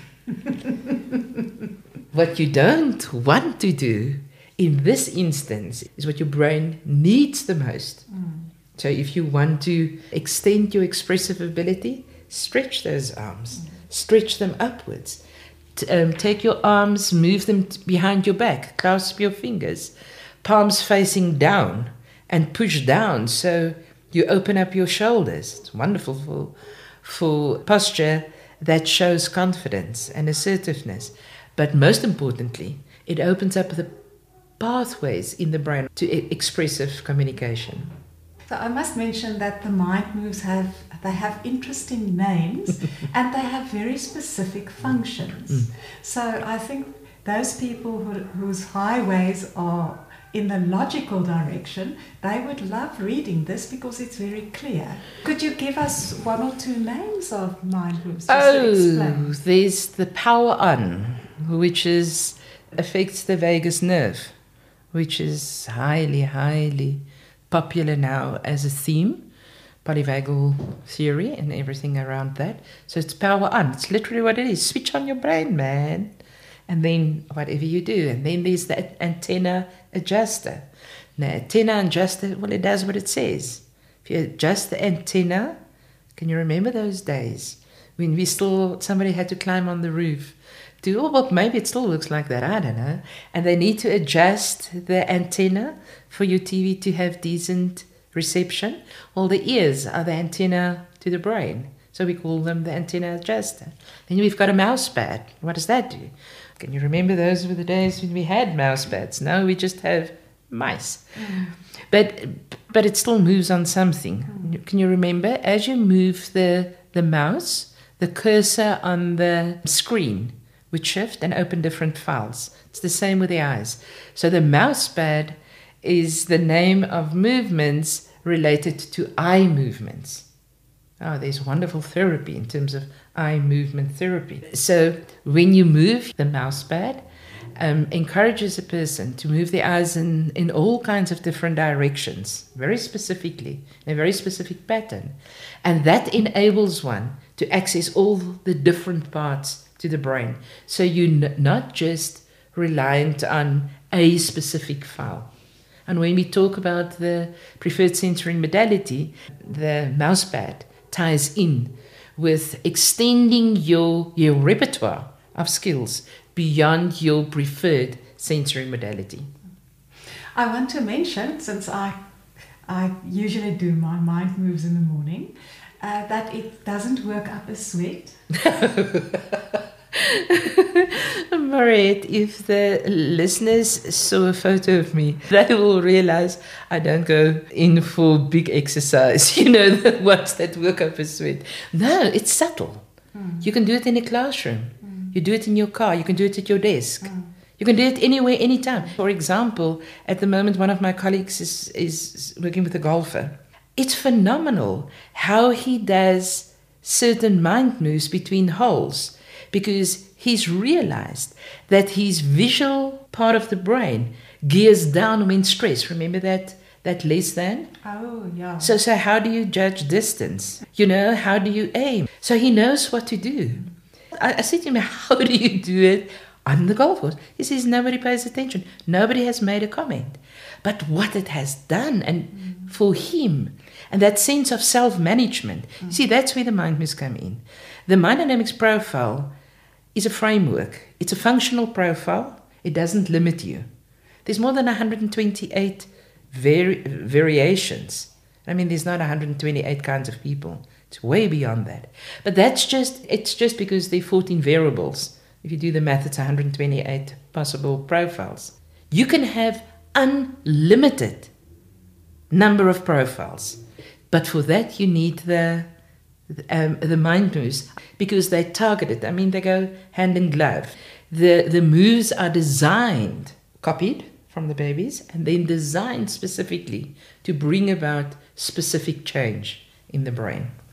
What you don't want to do in this instance is what your brain needs the most. Mm. So if you want to extend your expressive ability, stretch those arms. Mm. Stretch them upwards. T- um, take your arms, move them t- behind your back. Clasp your fingers. Palms facing down and push down so you open up your shoulders. It's wonderful for, for posture that shows confidence and assertiveness. But most importantly, it opens up the pathways in the brain to e- expressive communication. So I must mention that the mind moves have they have interesting names and they have very specific functions. Mm. So I think those people who, whose highways are in the logical direction, they would love reading this because it's very clear. Could you give us one or two names of mind moves? Just oh, to explain? There's the power on, which is affects the vagus nerve, which is highly, highly popular now as a theme, polyvagal theory and everything around that. So it's power on. It's literally what it is. Switch on your brain, man. And then whatever you do. And then there's the antenna adjuster. Now, antenna adjuster, well, it does what it says. If you adjust the antenna, can you remember those days when we still, somebody had to climb on the roof? Do, oh, well, maybe it still looks like that, I don't know. And they need to adjust the antenna for your T V to have decent reception. Well, the ears are the antenna to the brain. So we call them the antenna adjuster. Then we've got a mouse pad. What does that do? Can you remember those were the days when we had mouse pads? Now we just have mice. Mm. But but it still moves on something. Mm. Can you remember? As you move the, the mouse, the cursor on the screen would shift and open different files. It's the same with the eyes. So the mouse pad is the name of movements related to eye movements. Oh, there's wonderful therapy in terms of eye movement therapy. So when you move the mouse pad, um, encourages a person to move the eyes in, in all kinds of different directions, very specifically, in a very specific pattern. And that enables one to access all the different parts to the brain. So you're n- not just reliant on a specific file. And when we talk about the preferred sensory modality, the mouse pad ties in with extending your, your repertoire of skills beyond your preferred sensory modality. I want to mention, since I, I usually do my mind moves in the morning, uh, that it doesn't work up a sweat. Mariette, if the listeners saw a photo of me, they will realize I don't go in for big exercise, you know, the ones that work up a sweat. No, it's subtle. Mm. You can do it in a classroom. Mm. You do it in your car. You can do it at your desk. Mm. You can do it anywhere, anytime. For example, at the moment, one of my colleagues is, is working with a golfer. It's phenomenal how he does certain mind moves between holes, because he's realized that his visual part of the brain gears down when stressed. Remember that that less than? Oh, yeah. So, so how do you judge distance? You know, how do you aim? So he knows what to do. I, I said to him, how do you do it on the golf course? He says, nobody pays attention. Nobody has made a comment. But what it has done, and mm. for him, and that sense of self-management, mm. you see, that's where the mind moves come in. The mind dynamics profile is a framework. It's a functional profile. It doesn't limit you. There's more than one hundred twenty-eight vari- variations. I mean, there's not one hundred twenty-eight kinds of people. It's way beyond that. But that's just, it's just because there are fourteen variables. If you do the math, it's one hundred twenty-eight possible profiles. You can have unlimited number of profiles. But for that, you need the Um, the mind moves, because they target it. I mean, they go hand in glove. The the moves are designed, copied from the babies, and then designed specifically to bring about specific change in the brain.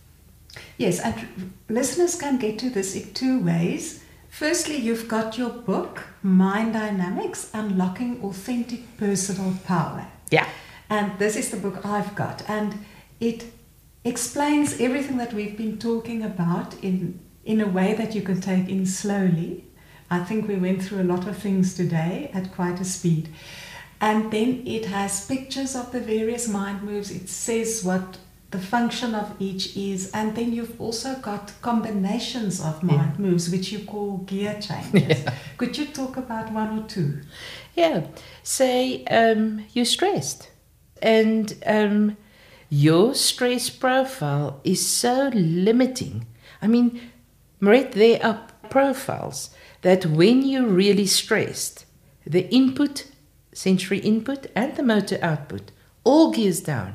Yes, and listeners can get to this in two ways. Firstly, you've got your book, Mind Dynamics, Unlocking Authentic Personal Power. Yeah. And this is the book I've got. And it explains everything that we've been talking about in, in a way that you can take in slowly. I think we went through a lot of things today at quite a speed. And then it has pictures of the various mind moves. It says what the function of each is. And then you've also got combinations of mind yeah. moves, which you call gear changes. Yeah. Could you talk about one or two? Yeah. Say um, you're stressed. And um, your stress profile is so limiting. I mean, Mariette, there are profiles that when you're really stressed, the input, sensory input and the motor output all gears down.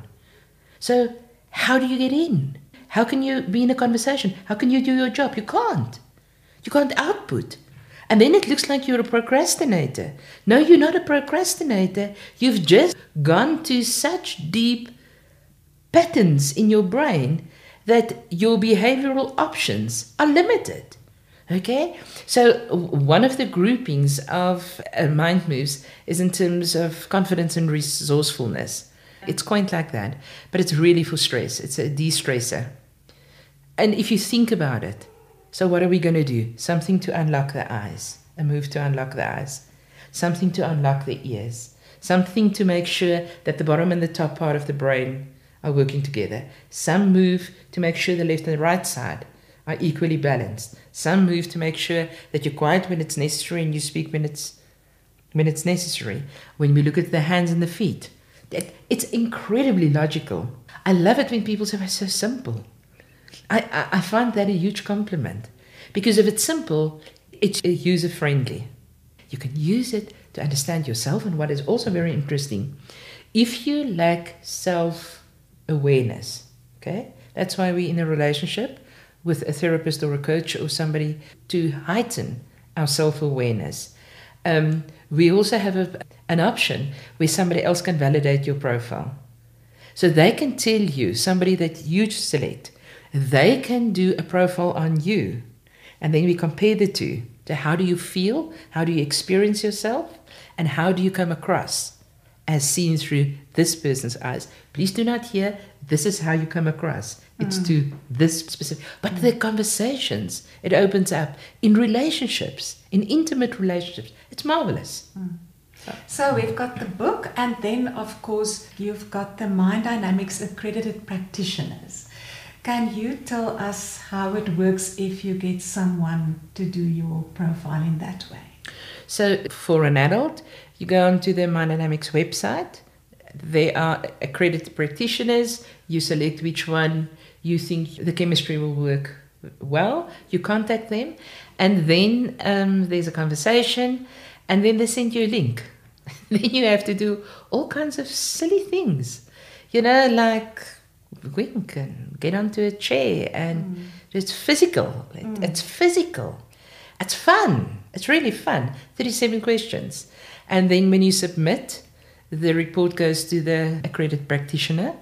So how do you get in? How can you be in a conversation? How can you do your job? You can't. You can't output. And then it looks like you're a procrastinator. No, you're not a procrastinator. You've just gone to such deep patterns in your brain that your behavioral options are limited. Okay? So one of the groupings of uh, mind moves is in terms of confidence and resourcefulness. It's coined like that, but it's really for stress. It's a de-stressor. And if you think about it, so what are we going to do? Something to unlock the eyes, a move to unlock the eyes, something to unlock the ears, something to make sure that the bottom and the top part of the brain are working together, some move to make sure the left and the right side are equally balanced, some move to make sure that you're quiet when it's necessary and you speak when it's, when it's necessary. When we look at the hands and the feet, it's incredibly logical. I love it when people say, it's so simple. I, I, I find that a huge compliment. Because if it's simple, it's user-friendly. You can use it to understand yourself. And what is also very interesting, if you lack self-awareness, okay, that's why we're in a relationship with a therapist or a coach or somebody to heighten our self-awareness. Um, we also have a, an option where somebody else can validate your profile. So they can tell you, somebody that you select, they can do a profile on you. And then we compare the two. To how do you feel? How do you experience yourself? And how do you come across as seen through this person's eyes? Please do not hear, this is how you come across. It's mm. to this specific. But mm. the conversations it opens up in relationships, in intimate relationships, it's marvelous. Mm. So we've got the book, and then, of course, you've got the Mind Dynamics accredited practitioners. Can you tell us how it works if you get someone to do your profile in that way? So for an adult, you go onto the Mind Dynamics website. There are accredited practitioners. You select which one you think the chemistry will work well. You contact them, and then um, there's a conversation, and then they send you a link. Then you have to do all kinds of silly things, you know, like wink and get onto a chair, and mm. it's physical. It, mm. It's physical. It's fun. It's really fun. thirty-seven questions. And then when you submit, the report goes to the accredited practitioner.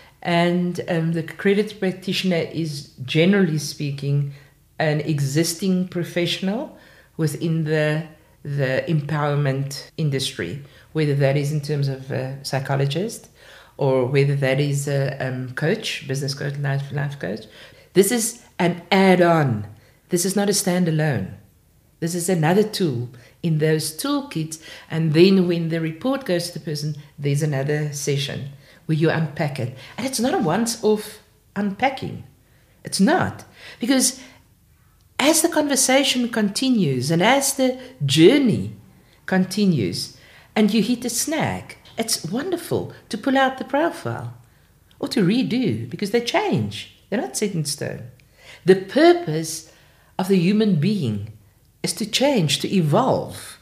And um, the accredited practitioner is, generally speaking, an existing professional within the the empowerment industry, whether that is in terms of a psychologist or whether that is a um, coach, business coach, life, life coach. This is an add-on. This is not a standalone. This is another tool in those toolkits. And then when the report goes to the person, there's another session where you unpack it. And it's not a once-off unpacking. It's not. Because as the conversation continues and as the journey continues and you hit a snag, it's wonderful to pull out the profile or to redo, because they change. They're not set in stone. The purpose of the human being is to change, to evolve.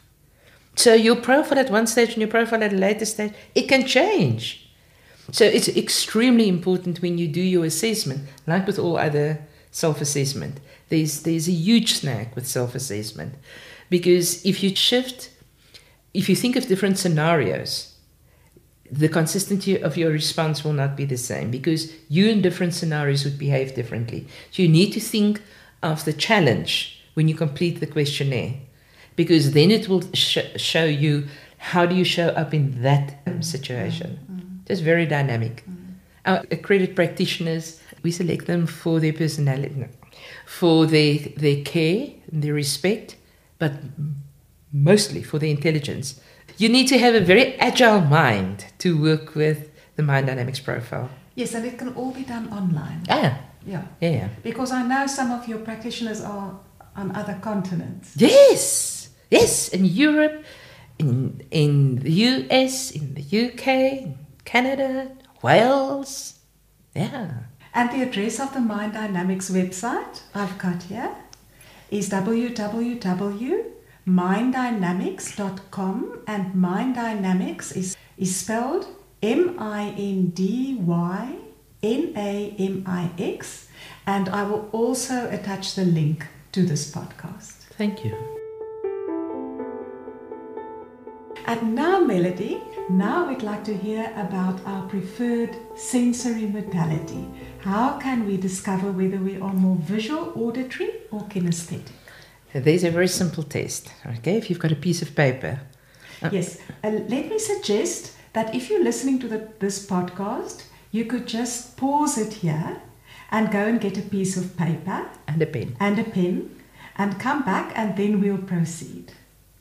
So your profile at one stage and your profile at a later stage, it can change. So it's extremely important when you do your assessment, like with all other self-assessment. There's, there's a huge snag with self-assessment, because if you shift, if you think of different scenarios, the consistency of your response will not be the same because you in different scenarios would behave differently. So you need to think of the challenge when you complete the questionnaire, because then it will sh- show you how do you show up in that um, situation. Mm-hmm. Just very dynamic. Mm-hmm. Our accredited practitioners, we select them for their personality, no, for their, their care, their respect, but mostly for their intelligence. You need to have a very agile mind to work with the Mind Dynamics profile. Yes, and it can all be done online. Ah, yeah. Yeah. Because I know some of your practitioners are on other continents. Yes, yes, in Europe, in in the U S, in the U K, Canada, Wales. Yeah. And the address of the Mind Dynamics website I've got here is w w w dot mind dynamics dot com, and Mind Dynamics is, is spelled M I N D Y N A M I X, and I will also attach the link to this podcast. Thank you. And now, Melody, now we'd like to hear about our preferred sensory modality. How can we discover whether we are more visual, auditory, or kinesthetic? There's a very simple test, okay? If you've got a piece of paper. Uh, yes. Uh, let me suggest that if you're listening to the, this podcast, you could just pause it here and go and get a piece of paper. And a pen. And a pen. And come back, and then we'll proceed.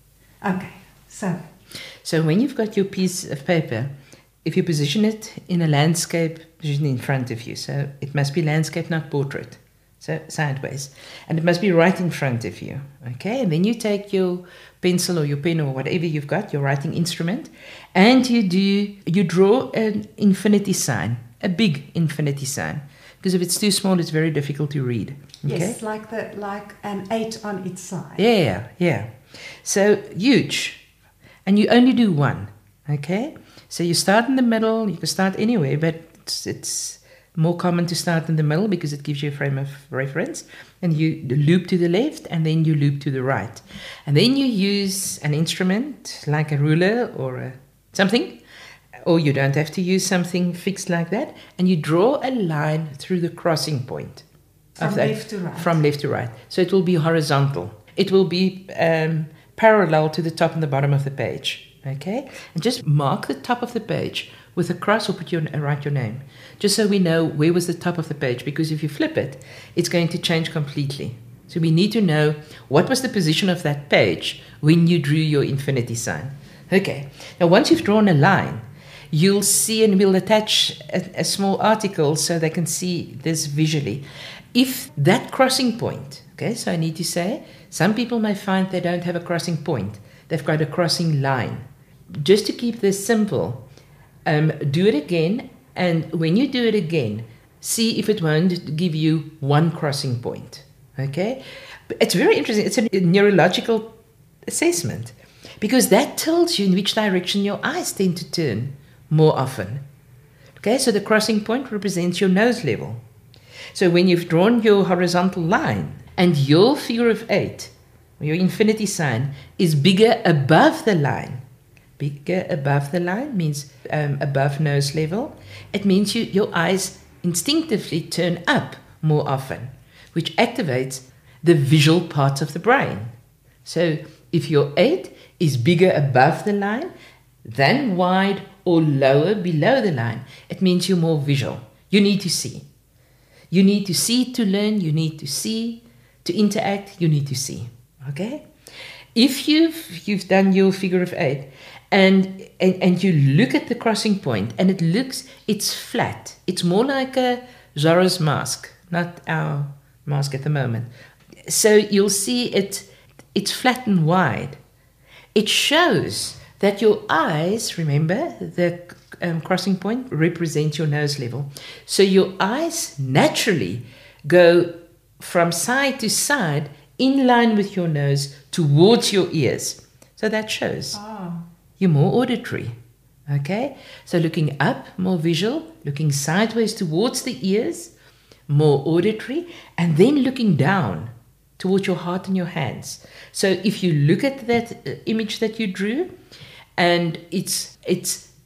Okay, so. So when you've got your piece of paper, if you position it in a landscape, position in front of you. So it must be landscape, not portrait. So sideways. And it must be right in front of you. Okay? And then you take your pencil or your pen or whatever you've got, your writing instrument, and you do you draw an infinity sign, a big infinity sign. Because if it's too small, it's very difficult to read. Okay? Yes, like the like an eight on its side. Yeah, yeah. So huge. And you only do one. Okay? So you start in the middle, you can start anywhere, but it's, it's more common to start in the middle because it gives you a frame of reference. And you loop to the left, and then you loop to the right. And then you use an instrument like a ruler or a, something, or you don't have to use something fixed like that, and you draw a line through the crossing point. From of that, left to right. From left to right. So it will be horizontal. It will be um, parallel to the top and the bottom of the page. Okay? And just mark the top of the page with a cross, or put your, write your name. Just so we know where was the top of the page. Because if you flip it, it's going to change completely. So we need to know what was the position of that page when you drew your infinity sign. Okay. Now once you've drawn a line, you'll see, and we'll attach a, a small article so they can see this visually. If that crossing point, okay, so I need to say, some people may find they don't have a crossing point. They've got a crossing line. Just to keep this simple, um, do it again, and when you do it again, see if it won't give you one crossing point, okay? It's very interesting. It's a neurological assessment, because that tells you in which direction your eyes tend to turn more often. Okay, so the crossing point represents your nose level. So when you've drawn your horizontal line and your figure of eight, your infinity sign, is bigger above the line, bigger above the line means um, above nose level, it means you, your eyes instinctively turn up more often, which activates the visual part of the brain. So if your eight is bigger above the line than wide or lower below the line, it means you're more visual. You need to see. You need to see to learn. You need to see to interact. You need to see. Okay? If you've you've done your figure of eight and, and and you look at the crossing point and it looks, it's flat. It's more like a Zorro's mask, not our mask at the moment. So you'll see it, it's flat and wide. It shows that your eyes, remember, the um, crossing point represents your nose level. So your eyes naturally go from side to side in line with your nose towards your ears. So that shows Oh. you're more auditory. Okay? So looking up, more visual. Looking sideways towards the ears, more auditory. And then looking down towards your heart and your hands. So if you look at that uh, image that you drew, and it's it's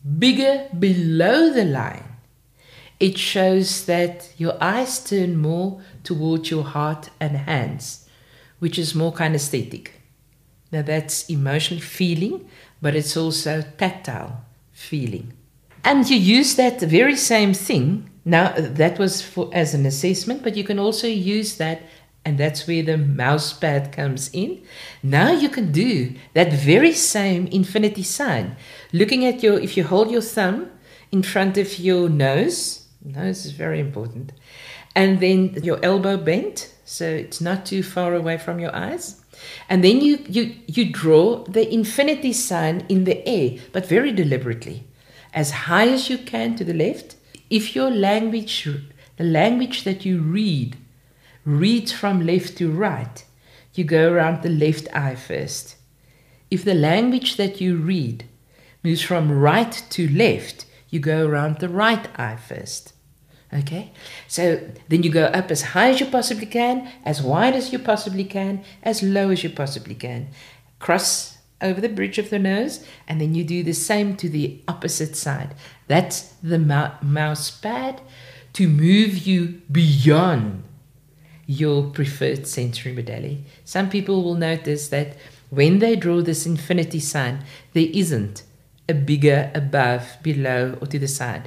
bigger below the line, it shows that your eyes turn more towards your heart and hands, which is more kinesthetic. Now that's emotional feeling, but it's also tactile feeling. And you use that very same thing. Now that was for as an assessment, but you can also use that, and that's where the mouse pad comes in. Now you can do that very same infinity sign. Looking at your, if you hold your thumb in front of your nose, nose is very important, and then your elbow bent, so it's not too far away from your eyes. And then you, you, you draw the infinity sign in the air, but very deliberately, as high as you can to the left. If your language, the language that you read, reads from left to right, you go around the left eye first. If the language that you read moves from right to left, you go around the right eye first. Okay? So then you go up as high as you possibly can, as wide as you possibly can, as low as you possibly can. Cross over the bridge of the nose, and then you do the same to the opposite side. That's the mou- mouse pad to move you beyond your preferred sensory modality. Some people will notice that when they draw this infinity sign, there isn't a bigger above, below, or to the side.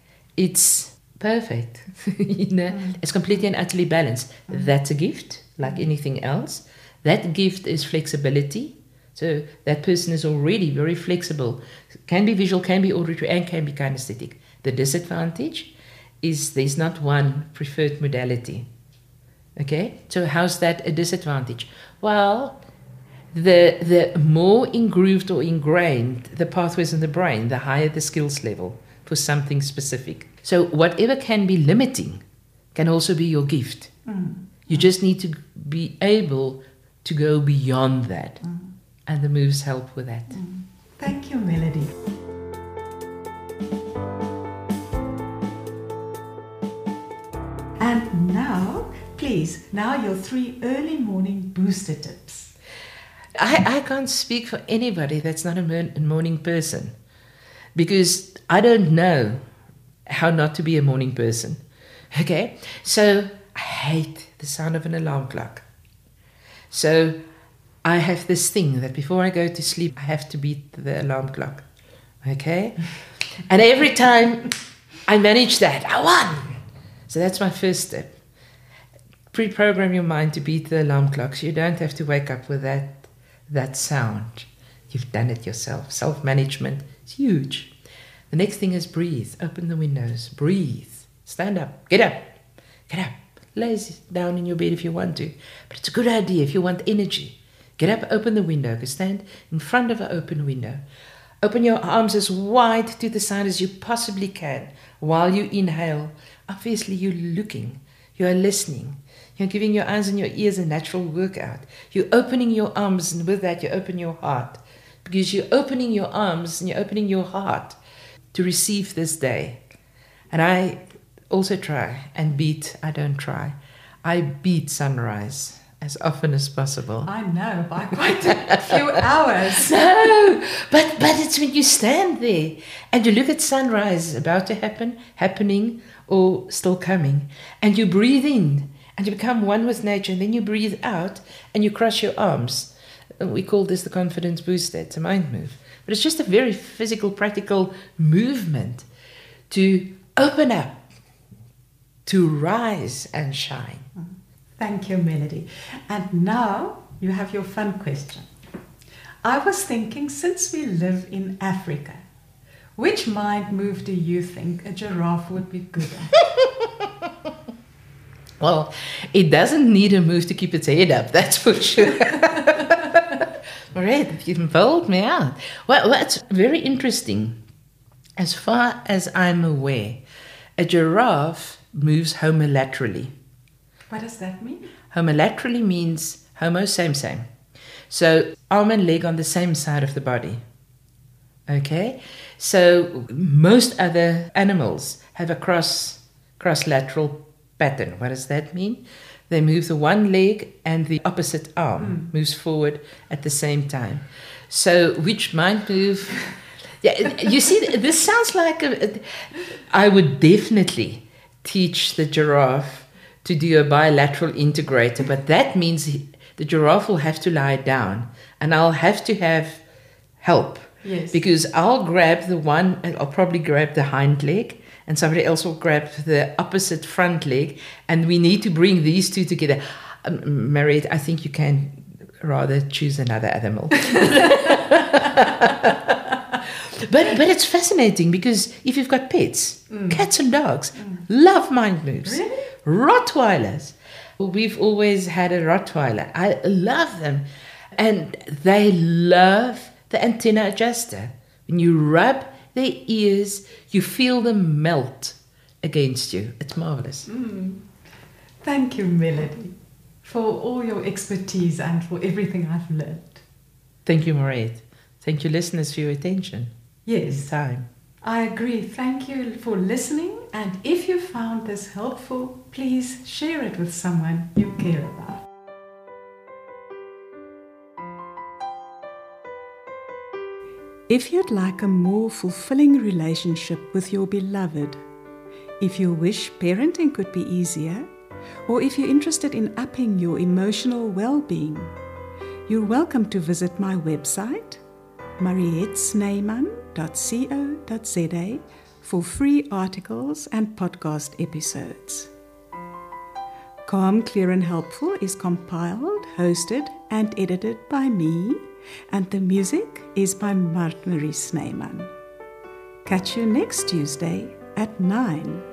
It's perfect. you know, mm. It's completely and utterly balanced. Mm. That's a gift, like anything else. That gift is flexibility. So that person is already very flexible. Can be visual, can be auditory, and can be kinesthetic. The disadvantage is there's not one preferred modality. Okay, so how's that a disadvantage? Well, the the more engrooved or ingrained the pathways in the brain, the higher the skills level for something specific. So whatever can be limiting can also be your gift. Mm. You just need to be able to go beyond that. Mm. And the moves help with that. Mm. Thank you, Melody. And now, please, now your three early morning booster tips. I, I can't speak for anybody that's not a morning person, because I don't know how not to be a morning person. Okay? So I hate the sound of an alarm clock. So I have this thing that before I go to sleep, I have to beat the alarm clock. Okay? And every time I manage that, I won. So that's my first step. Pre-program your mind to beat the alarm clock so you don't have to wake up with that, that sound. You've done it yourself. Self-management is huge. The next thing is breathe. Open the windows. Breathe. Stand up. Get up. Get up. Lay down in your bed if you want to. But it's a good idea if you want energy. Get up, open the window. Go stand in front of an open window. Open your arms as wide to the side as you possibly can while you inhale. Obviously, you're looking. You are listening. You're giving your eyes and your ears a natural workout. You're opening your arms, and with that, you open your heart. Because you're opening your arms and you're opening your heart to receive this day. And I also try and beat, I don't try, I beat sunrise as often as possible. I know, by quite a few hours. No, but, but it's when you stand there and you look at sunrise about to happen, happening, or still coming, and you breathe in and you become one with nature, and then you breathe out and you cross your arms. We call this the confidence booster. It's a mind move. But it's just a very physical, practical movement to open up, to rise and shine. Thank you, Melody. And now you have your fun question. I was thinking, since we live in Africa, which mind move do you think a giraffe would be good at? Well, it doesn't need a move to keep its head up, that's for sure. All right, you've involved me out. Well, that's very interesting. As far as I'm aware, a giraffe moves homolaterally. What does that mean? Homolaterally means homo, same, same. So arm and leg on the same side of the body. Okay? So most other animals have a cross, cross-lateral pattern. What does that mean? They move the one leg and the opposite arm mm. moves forward at the same time. So which mind move Yeah, you see, this sounds like a, a, I would definitely teach the giraffe to do a bilateral integrator, but that means he, the giraffe will have to lie down, and I'll have to have help. Yes. Because I'll grab the one, and I'll probably grab the hind leg, and somebody else will grab the opposite front leg, and we need to bring these two together. Um, Mariette, I think you can rather choose another animal. But but it's fascinating because if you've got pets, mm. cats and dogs mm. love mind moves. Really? Rottweilers. We've always had a Rottweiler. I love them. And they love the antenna adjuster. When you rub their ears, you feel them melt against you. It's marvelous. Mm. Thank you, Melody, for all your expertise and for everything I've learned. Thank you, Mariette. Thank you, listeners, for your attention. Yes. Time. I agree. Thank you for listening. And if you found this helpful, please share it with someone you care about. If you'd like a more fulfilling relationship with your beloved, if you wish parenting could be easier, or if you're interested in upping your emotional well-being, you're welcome to visit my website, mariette snyman dot co dot za, for free articles and podcast episodes. Calm, Clear and Helpful is compiled, hosted and edited by me, and the music is by Mart Marie Snyman. Catch you next Tuesday at nine.